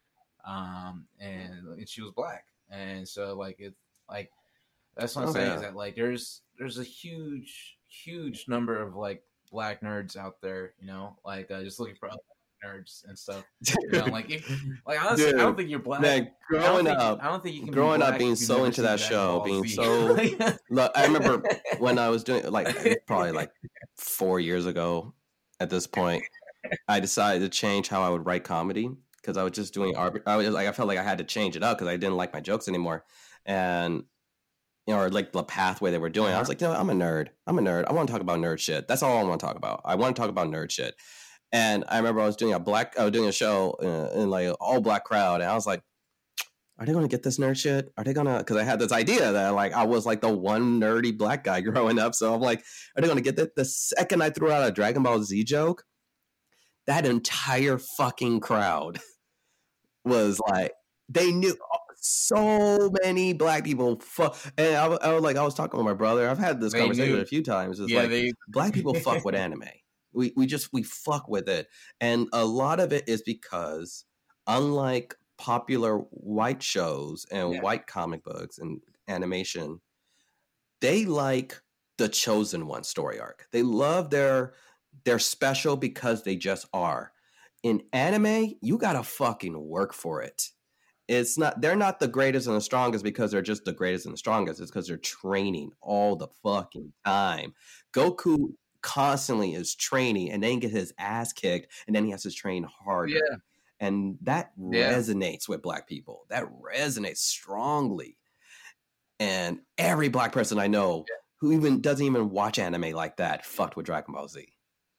um, and, and she was black, and so like it's like that's what I'm oh, saying yeah. is that like there's there's a huge huge number of like black nerds out there, you know, like uh, just looking for other nerds and stuff. You know, like if, like honestly, Dude, I don't think you're black. Man, growing I up, think, I don't think you can growing be up being so into that show, being so. Look, I remember when I was doing like probably like four years ago. At this point, I decided to change how I would write comedy because I was just doing art. I was like, I felt like I had to change it up because I didn't like my jokes anymore, and you know, or like the pathway they were doing. Uh-huh. I was like, you know, I'm a nerd. I'm a nerd. I want to talk about nerd shit. That's all I want to talk about. I want to talk about nerd shit. And I remember I was doing a black, I was doing a show in, in like an all black crowd, and I was like, are they going to get this nerd shit? Are they going to? Because I had this idea that like I was like the one nerdy black guy growing up, so I'm like, are they going to get that? The second I threw out a Dragon Ball Z joke, that entire fucking crowd was like, they knew. So many black people, fuck, and I, I was like, I was talking with my brother. I've had this they conversation knew. a few times. It's yeah, like they... black people fuck with anime. We we just we fuck with it, and a lot of it is because, unlike popular white shows and yeah. white comic books and animation, they like the chosen one story arc. They love their they're special because they just are. In anime, you gotta fucking work for it. It's not, they're not the greatest and the strongest because they're just the greatest and the strongest. It's because they're training all the fucking time. Goku constantly is training and then get his ass kicked and then he has to train harder. Yeah. And that yeah. resonates with black people. That resonates strongly. And every black person I know yeah. who even doesn't even watch anime like that fucked with Dragon Ball Z.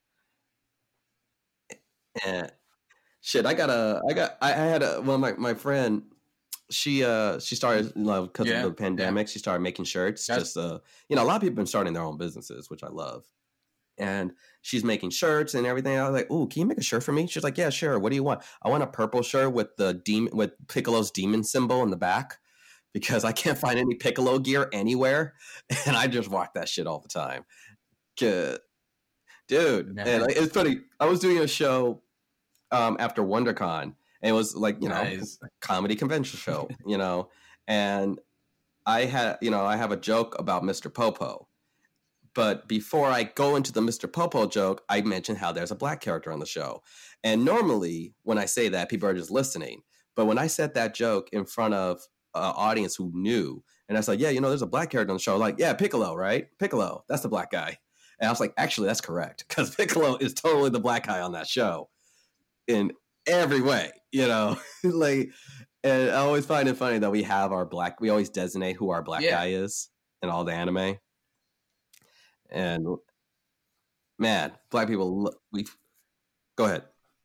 And shit, I got a, I got, I had a, well, my, my friend, she, uh, she started, you know, because yeah, of the pandemic, yeah. she started making shirts. That's, just, uh, you know, a lot of people have been starting their own businesses, which I love. And she's making shirts and everything. I was like, "Oh, can you make a shirt for me?" She's like, "Yeah, sure. What do you want?" I want a purple shirt with the demon, with Piccolo's demon symbol in the back, because I can't find any Piccolo gear anywhere, and I just rock that shit all the time. Good. Dude, nice. And like, it's funny. I was doing a show um, after WonderCon, and it was like, you know, nice. comedy convention show, you know, and I had, you know, I have a joke about Mister Popo. But before I go into the Mister Popo joke, I mentioned how there's a black character on the show. And normally when I say that, people are just listening. But when I said that joke in front of an audience who knew, and I said, yeah, you know, there's a black character on the show. Like, yeah, Piccolo, right? Piccolo, that's the black guy. And I was like, actually, that's correct. Because Piccolo is totally the black guy on that show in every way, you know? Like, and I always find it funny that we have our black, we always designate who our black yeah. guy is in all the anime. And man, black people, we go ahead.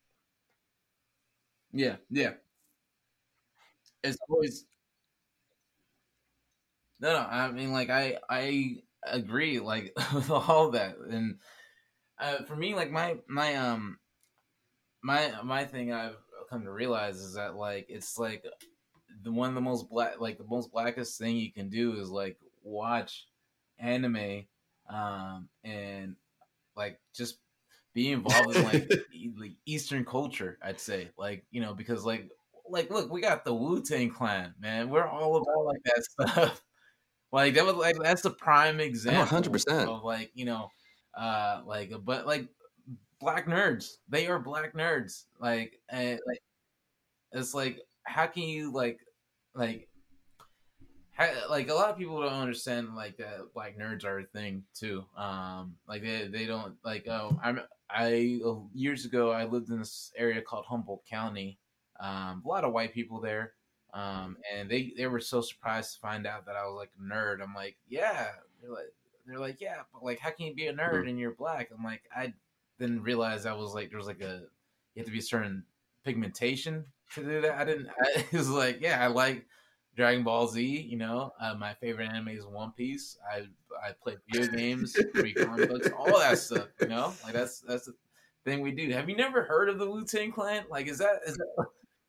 Yeah, yeah. It's always no, no. I mean, like I, I agree, like with all that, and uh, for me, like my, my, um, my, my thing I've come to realize is that like it's like the one of the most black, like the most blackest thing you can do is like watch anime. Um, and like just be involved in like, e- like Eastern culture, I'd say, like, you know, because like, like, look, we got the Wu-Tang Clan, man. We're all about like that stuff. Like that was like, that's the prime example one hundred percent of like, you know, uh, like, but like black nerds, they are black nerds. Like, and like, it's like, how can you like, like, like a lot of people don't understand like that black nerds are a thing too. Um, like they they don't like. Oh, I'm I years ago I lived in this area called Humboldt County. Um, a lot of white people there, um, and they they were so surprised to find out that I was like a nerd. I'm like, yeah. They're like they're like yeah, but like how can you be a nerd mm-hmm. and you're black? I'm like, I didn't realize I was like there was like a you have to be a certain pigmentation to do that. I didn't. I, it was like yeah, I like Dragon Ball Z, you know, uh, my favorite anime is One Piece. I I play video games, read comic books, all that stuff. You know, like that's that's the thing we do. Have you never heard of the Wu-Tang Clan? Like, is that is that?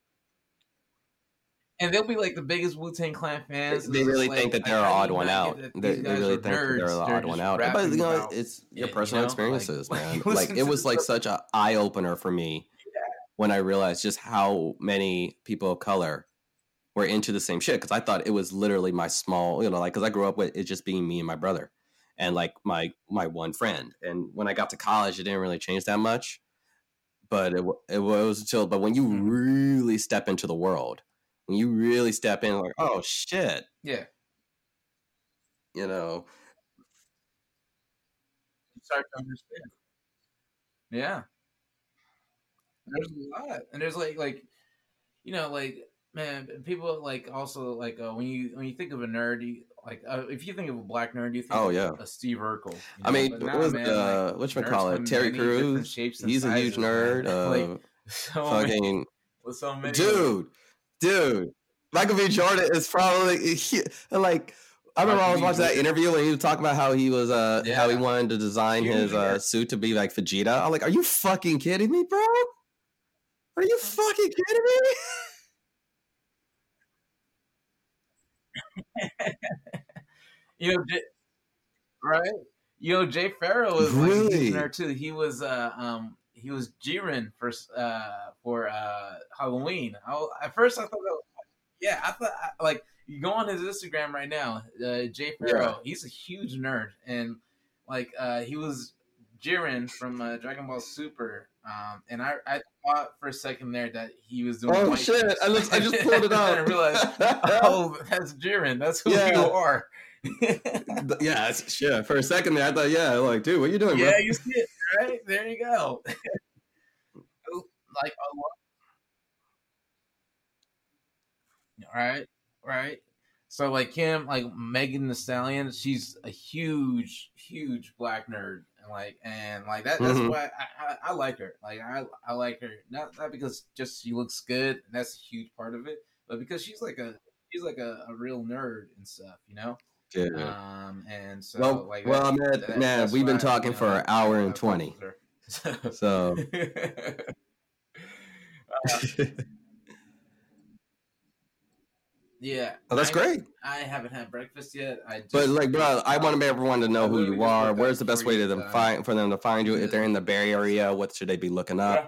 And they'll be like the biggest Wu-Tang Clan fans. They really like, think that they're an odd one out. They, they really think nerds. They're the odd one out. But you know, it's your personal it, you know? experiences, like, man. Like it was like such an eye opener for me. when I realized just how many people of color were into the same shit. Because I thought it was literally my small, you know, like because I grew up with it just being me and my brother, and like my my one friend. And when I got to college, it didn't really change that much. But it it was until, but when you mm-hmm. really step into the world, when you really step in, like, oh shit, yeah, you know, you start to understand. Yeah, there's a lot, and there's like like you know like man, people like also like uh, when you when you think of a nerd, you, like uh, if you think of a black nerd, you think oh of yeah, a Steve Urkel. You know? I mean, what nah, was man, uh, like, what you call it? Terry Crews. He's sizes, a huge nerd. Uh, like, so fucking many, so many dude, dude. Michael B. Jordan is probably he, like. I remember Michael I was watching Jordan. That interview when he was talking about how he was uh yeah. how he wanted to design huge his uh, suit to be like Vegeta. I'm like, are you fucking kidding me, bro? Are you fucking kidding me? You know, right? You know, Jay Farrell was really? like a huge nerd too. He was uh um he was Jiren for uh for uh Halloween. I, at first I thought that was, yeah, I thought like you go on his Instagram right now, uh, Jay Farrell, yeah. he's a huge nerd, and like uh he was Jiren from uh, Dragon Ball Super. Um, and I, I thought for a second there that he was doing. Oh shit! I, looked, I just pulled it up and realized, oh, that's Jiren. That's who yeah. you are. Yeah, shit. For a second there, I thought, yeah, like, dude, what are you doing, yeah, bro? you see it, right? There you go. Like, right, right. So, like him, like Megan Thee Stallion, she's a huge, huge black nerd, and like, and like that. That's mm-hmm. why I, I, I like her. Like, I, I like her not not because just she looks good, and that's a huge part of it, but because she's like a she's like a, a real nerd and stuff, you know. Yeah. Um, and so, well, like, well, that, man, that, man we've been talking you know, for an hour and twenty. So, uh, yeah. Oh, that's I, great. I haven't had breakfast yet. I just, but like, bro, I want everyone to know who you are. Where's the best way to them uh, find for them to find you? If they're in the Bay Area, what should they be looking up?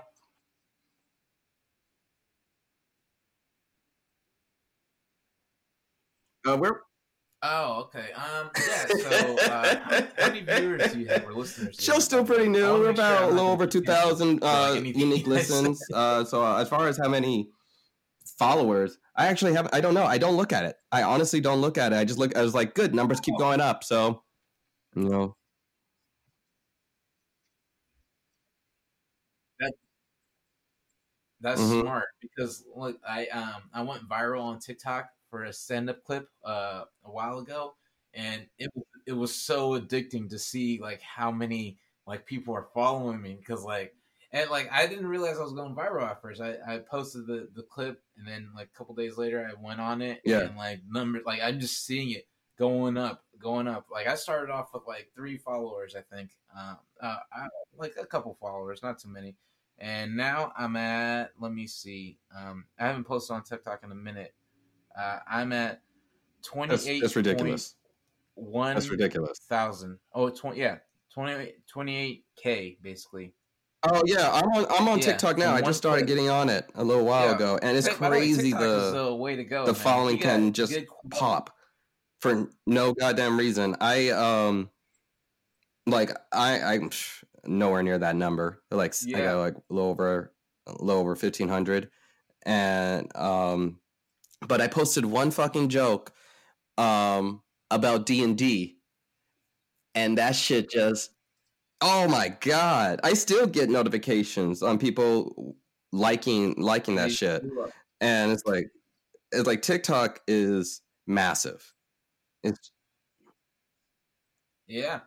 Yeah. Uh, where? Oh, okay. Um, yeah. So, uh, how, how many viewers do you have or listeners? Show's still pretty new. We're about sure a little over two thousand uh, unique listens. Uh, so, uh, as far as how many followers, I actually have. I don't know. I don't look at it. I honestly don't look at it. I just look. I was like, good numbers keep going up. So, you know, that that's mm-hmm. smart because look, I um I went viral on TikTok for a stand-up clip uh, a while ago, and it it was so addicting to see like how many like people are following me because like and like I didn't realize I was going viral at first. I, I posted the, the clip and then like a couple days later I went on it yeah. and like numbers like I'm just seeing it going up, going up. Like I started off with like three followers, I think, um, uh, I, like a couple followers, not too many. And now I'm at let me see. Um, I haven't posted on TikTok in a minute. Uh, I'm at twenty-eight. That's, that's ridiculous. One that's ridiculous. Thousand. Oh, twenty. Yeah, twenty-eight, twenty-eight K basically. Oh yeah, I'm on. I'm on yeah, TikTok now. I just started clip. getting on it a little while yeah. ago, and it's hey, crazy the, the, the way to go. The man. following can just good... pop for no goddamn reason. I um, like I I'm nowhere near that number. Like yeah. I got like a little over a little over fifteen hundred, and um. But I posted one fucking joke um, about D and D, and that shit just, oh my god! I still get notifications on people liking liking that shit, and it's like, it's like TikTok is massive. It's yeah,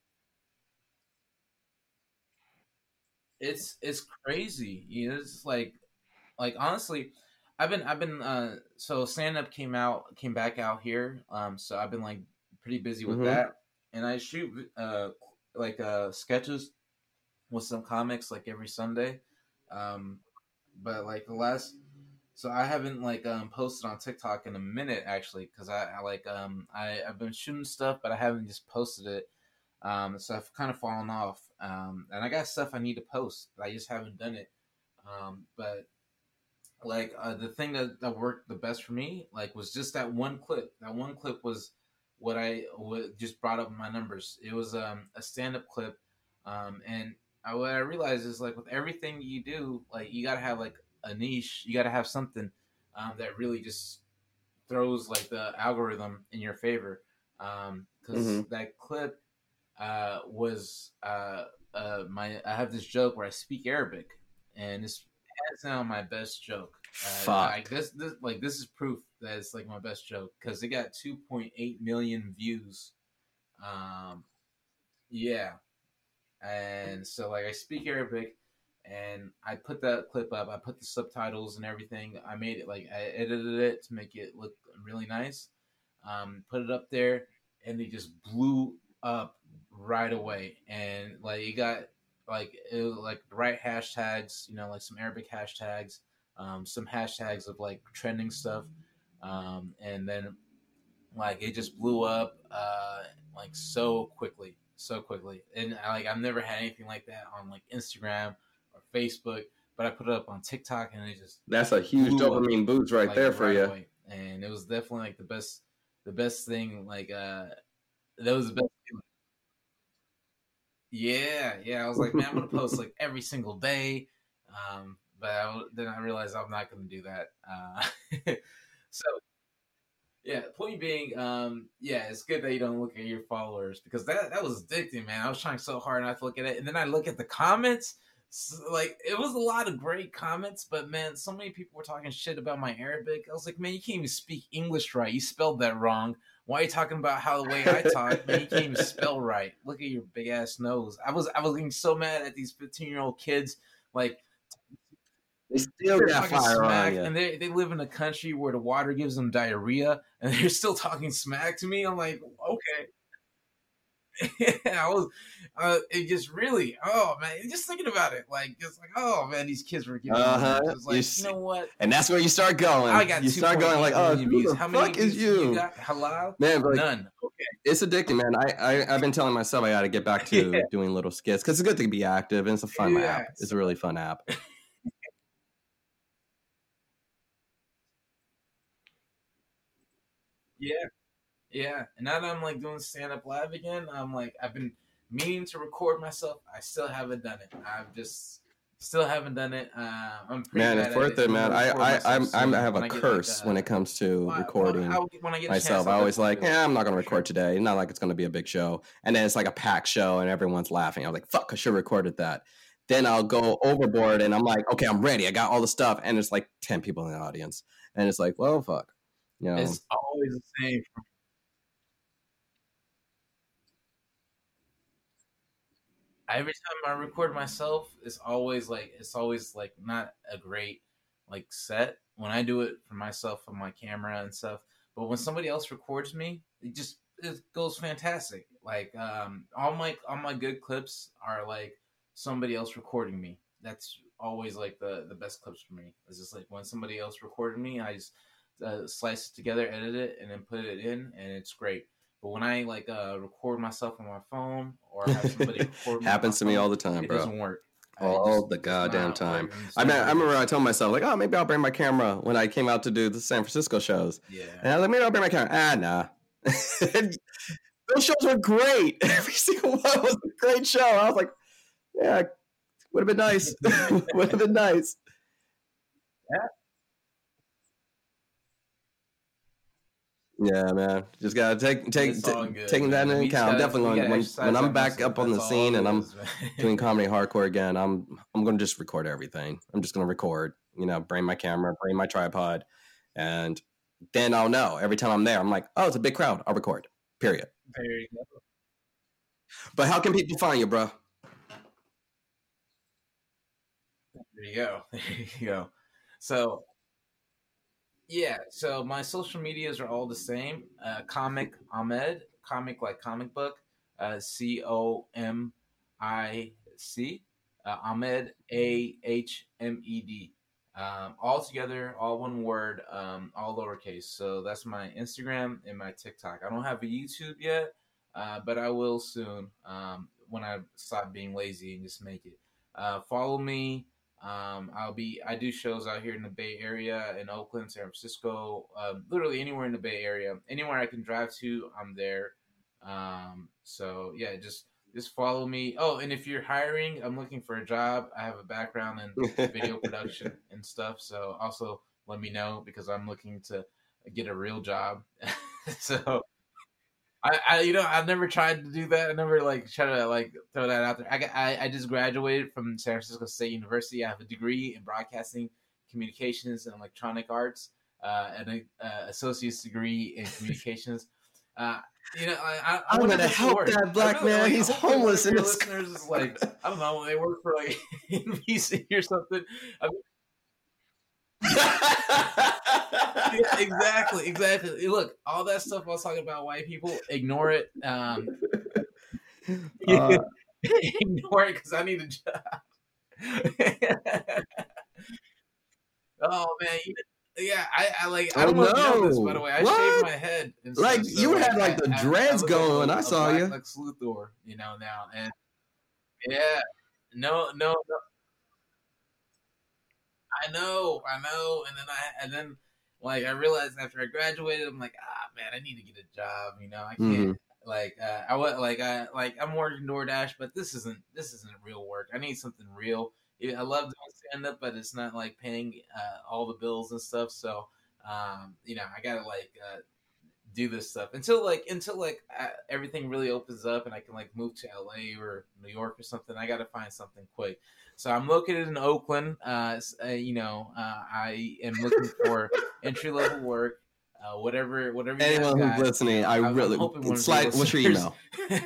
it's it's crazy. You know, it's like like honestly. I've been, I've been, uh, so stand up came out, came back out here. Um, so I've been like pretty busy with mm-hmm. that. And I shoot, uh, like, uh, sketches with some comics like every Sunday. Um, but like the last, so I haven't like, um, posted on TikTok in a minute actually. Cause I, I like, um, I, I've been shooting stuff, but I haven't just posted it. Um, so I've kind of fallen off. Um, and I got stuff I need to post, but I just haven't done it. Um, but like uh, the thing that, that worked the best for me like was just that one clip. That one clip was what I what just brought up my numbers. It was um, a stand up clip, um, and I, what I realized is like with everything you do, like you gotta have like a niche. You gotta have something um, that really just throws like the algorithm in your favor. Because um, mm-hmm. that clip uh, was uh, uh, my. I have this joke where I speak Arabic, and it's hands down my best joke. Uh, Fuck. Like this, this, like this is proof that it's like my best joke because it got two point eight million views. Um, yeah, and so like I speak Arabic, and I put that clip up. I put the subtitles and everything. I made it like I edited it to make it look really nice. Um, put it up there, and it just blew up right away. And like it got like it was, like the right hashtags, you know, like some Arabic hashtags, um, some hashtags of like trending stuff, um, and then like it just blew up uh, like so quickly, so quickly. And I, like I've never had anything like that on like Instagram or Facebook, but I put it up on TikTok, and it just that's a huge dopamine up, boost right like, there for right you. Away. And it was definitely like the best, the best thing. Like uh, that was the best. Feeling. Yeah, yeah. I was like, man, I'm gonna post like every single day. Um, but I, then I realized I'm not gonna do that. Uh, so. Yeah, point being, um, yeah, it's good that you don't look at your followers because that that was addicting, man. I was trying so hard not to look at it, and then I look at the comments. So, like it was a lot of great comments, but man, so many people were talking shit about my Arabic. I was like, man, you can't even speak English right. You spelled that wrong. Why are you talking about how the way I talk? Man, you can't even spell right. Look at your big ass nose. I was I was getting so mad at these fifteen year old kids, like. They still they're got fire smack, on you. And they, they live in a country where the water gives them diarrhea, and they're still talking smack to me. I'm like, okay. I was, uh, it just really, oh man, just thinking about it, like, just like, oh man, these kids were giving uh-huh. me like, you, you know what? And that's where you start going. I got you start going like, oh, who the How fuck is you? you got? Hello? Man, like, none. Okay. It's addicting, man. I, I I've been telling myself I got to get back to yeah. doing little skits because it's good to be active and it's a fun yeah. app. It's a really fun app. Yeah, yeah. And now that I'm like doing stand up live again, I'm like I've been meaning to record myself. I still haven't done it. I've just still haven't done it. Uh, I'm pretty man, it's worth it, it man. I I I'm, I'm I have a curse like, uh, when it comes to well, recording well, I, when I get myself. I always like, yeah, I'm not gonna record sure. today. Not like it's gonna be a big show, and then it's like a packed show, and everyone's laughing. I'm like, fuck, I should have recorded that. Then I'll go overboard, and I'm like, okay, I'm ready. I got all the stuff, and it's like ten people in the audience, and it's like, well, fuck. You know, it's always the same. Every time I record myself, it's always like it's always like not a great like set when I do it for myself on my camera and stuff. But when somebody else records me, it just it goes fantastic. Like um, all my all my good clips are like somebody else recording me. That's always like the the best clips for me. It's just like when somebody else recorded me, I just Uh, slice it together, edit it, and then put it in, and it's great. But when I like uh, record myself on my phone or have somebody record me happens to me phone, all the time, it bro. It doesn't work. All just, the goddamn time. I mean, I remember I told myself like, oh, maybe I'll bring my camera when I came out to do the San Francisco shows. Yeah. And I was like, maybe I'll bring my camera. Ah, nah. Those shows were great. Every single one was a great show. I was like, yeah, would have been nice. Would have been nice. Yeah. Yeah, man. Just gotta take take t- taking that into account. I'm definitely going when when I'm back up on the scene and I'm is, doing comedy hardcore again. I'm I'm going to just record everything. I'm just going to record. You know, bring my camera, bring my tripod, and then I'll know every time I'm there. I'm like, oh, it's a big crowd. I'll record. Period. There you go. But how can people find you, bro? There you go. There you go. So. Yeah, so my social medias are all the same. Uh, comic Ahmed, comic like comic book, uh, C O M I C, uh, Ahmed, A H M E D. Um, all together, all one word, um, all lowercase. So that's my Instagram and my TikTok. I don't have a YouTube yet, uh, but I will soon um, when I stop being lazy and just make it. Uh, follow me. Um, I'll be I do shows out here in the Bay Area, in Oakland, San Francisco, um, literally anywhere in the Bay Area, anywhere I can drive to, I'm there. Um, so yeah, just just follow me. Oh, and if you're hiring, I'm looking for a job. I have a background in video production and stuff, so also let me know because I'm looking to get a real job. So I, I, you know, I've never tried to do that. I never like try to like throw that out there. I, I, I just graduated from San Francisco State University. I have a degree in broadcasting, communications, and electronic arts, uh, and an uh, associate's degree in communications. Uh, you know, I, I, I I'm gonna help work. that black really, man. Like, He's homeless in his listeners. Is like, I don't know, they work for like N B C or something. I mean, yeah, exactly, exactly. Look, all that stuff I was talking about white people, ignore it. Um, uh, ignore it because I need a job. Oh man, yeah, I, I like. I don't oh, know no. if you know this, by the way. I what? shaved my head. And like stuff, so you like, had like the I, dreads I, I going like when a, I saw black, you. Like Luthor, you know now, and yeah, no, no, no. I know, I know, and then I and then like I realized after I graduated, I'm like, ah, man, I need to get a job. You know, I can't mm-hmm. like uh, I was like I like I'm working DoorDash, but this isn't this isn't real work. I need something real. I love doing stand up, but it's not like paying uh, all the bills and stuff. So um, you know, I gotta like uh, do this stuff until like until like uh, everything really opens up and I can like move to L A or New York or something. I gotta find something quick. So I'm located in Oakland. Uh, uh, you know, uh, I am looking for entry level work. Uh, whatever, whatever. Anyone who's got, listening, I I'm, really I'm slide. What's your email?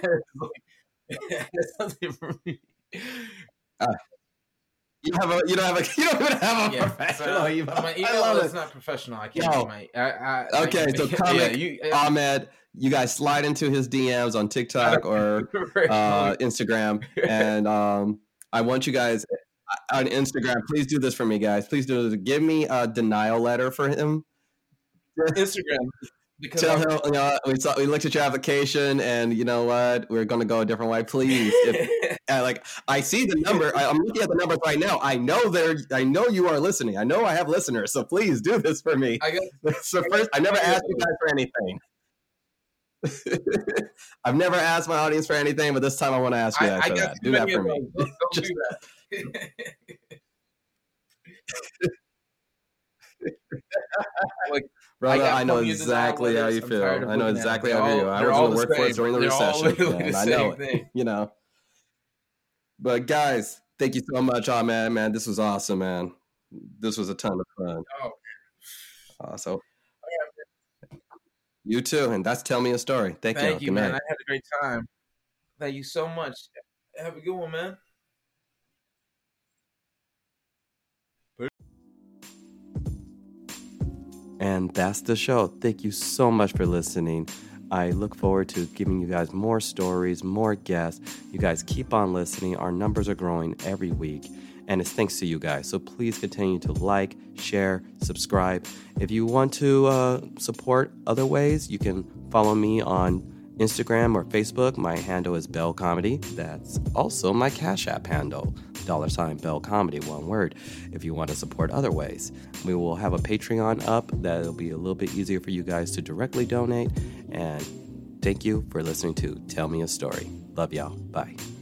Something for me. Uh, you have a. You don't have a. You don't even have a yeah, professional so, email. My email is it. not professional. I can't. Yo. My, I, I, okay, I, so comic yeah, you, uh, Ahmed. You guys slide into his D Ms on TikTok or uh, Instagram, and um. I want you guys on Instagram. Please do this for me, guys. Please do this. Give me a denial letter for him. Instagram. Because Tell him, you know, we saw, we looked at your application, and you know what? We're going to go a different way. Please, if, uh, like I see the number. I, I'm looking at the numbers right now. I know there. I know you are listening. I know I have listeners. So please do this for me. I got, so I first, I never asked you guys for anything. I've never asked my audience for anything, but this time I want to ask you guys I, I for that. Do that for me. Don't, don't Just... do that. like, Brother, I, I know exactly how you feel. I know exactly how you feel. I was in the workforce during the recession, and I know it. You know. But guys, thank you so much, oh man, man. This was awesome, man. This was a ton of fun. Oh, uh, so. You too, and that's Tell Me a Story. Thank, Thank you. you, man. I had a great time. Thank you so much. Have a good one, man. And that's the show. Thank you so much for listening. I look forward to giving you guys more stories, more guests. You guys keep on listening. Our numbers are growing every week. And it's thanks to you guys. So please continue to like, share, subscribe. If you want to uh, support other ways, you can follow me on Instagram or Facebook. My handle is Bell Comedy. That's also my Cash App handle, dollar sign Bell Comedy, one word, if you want to support other ways. We will have a Patreon up that'll be a little bit easier for you guys to directly donate. And thank you for listening to Tell Me a Story. Love y'all. Bye.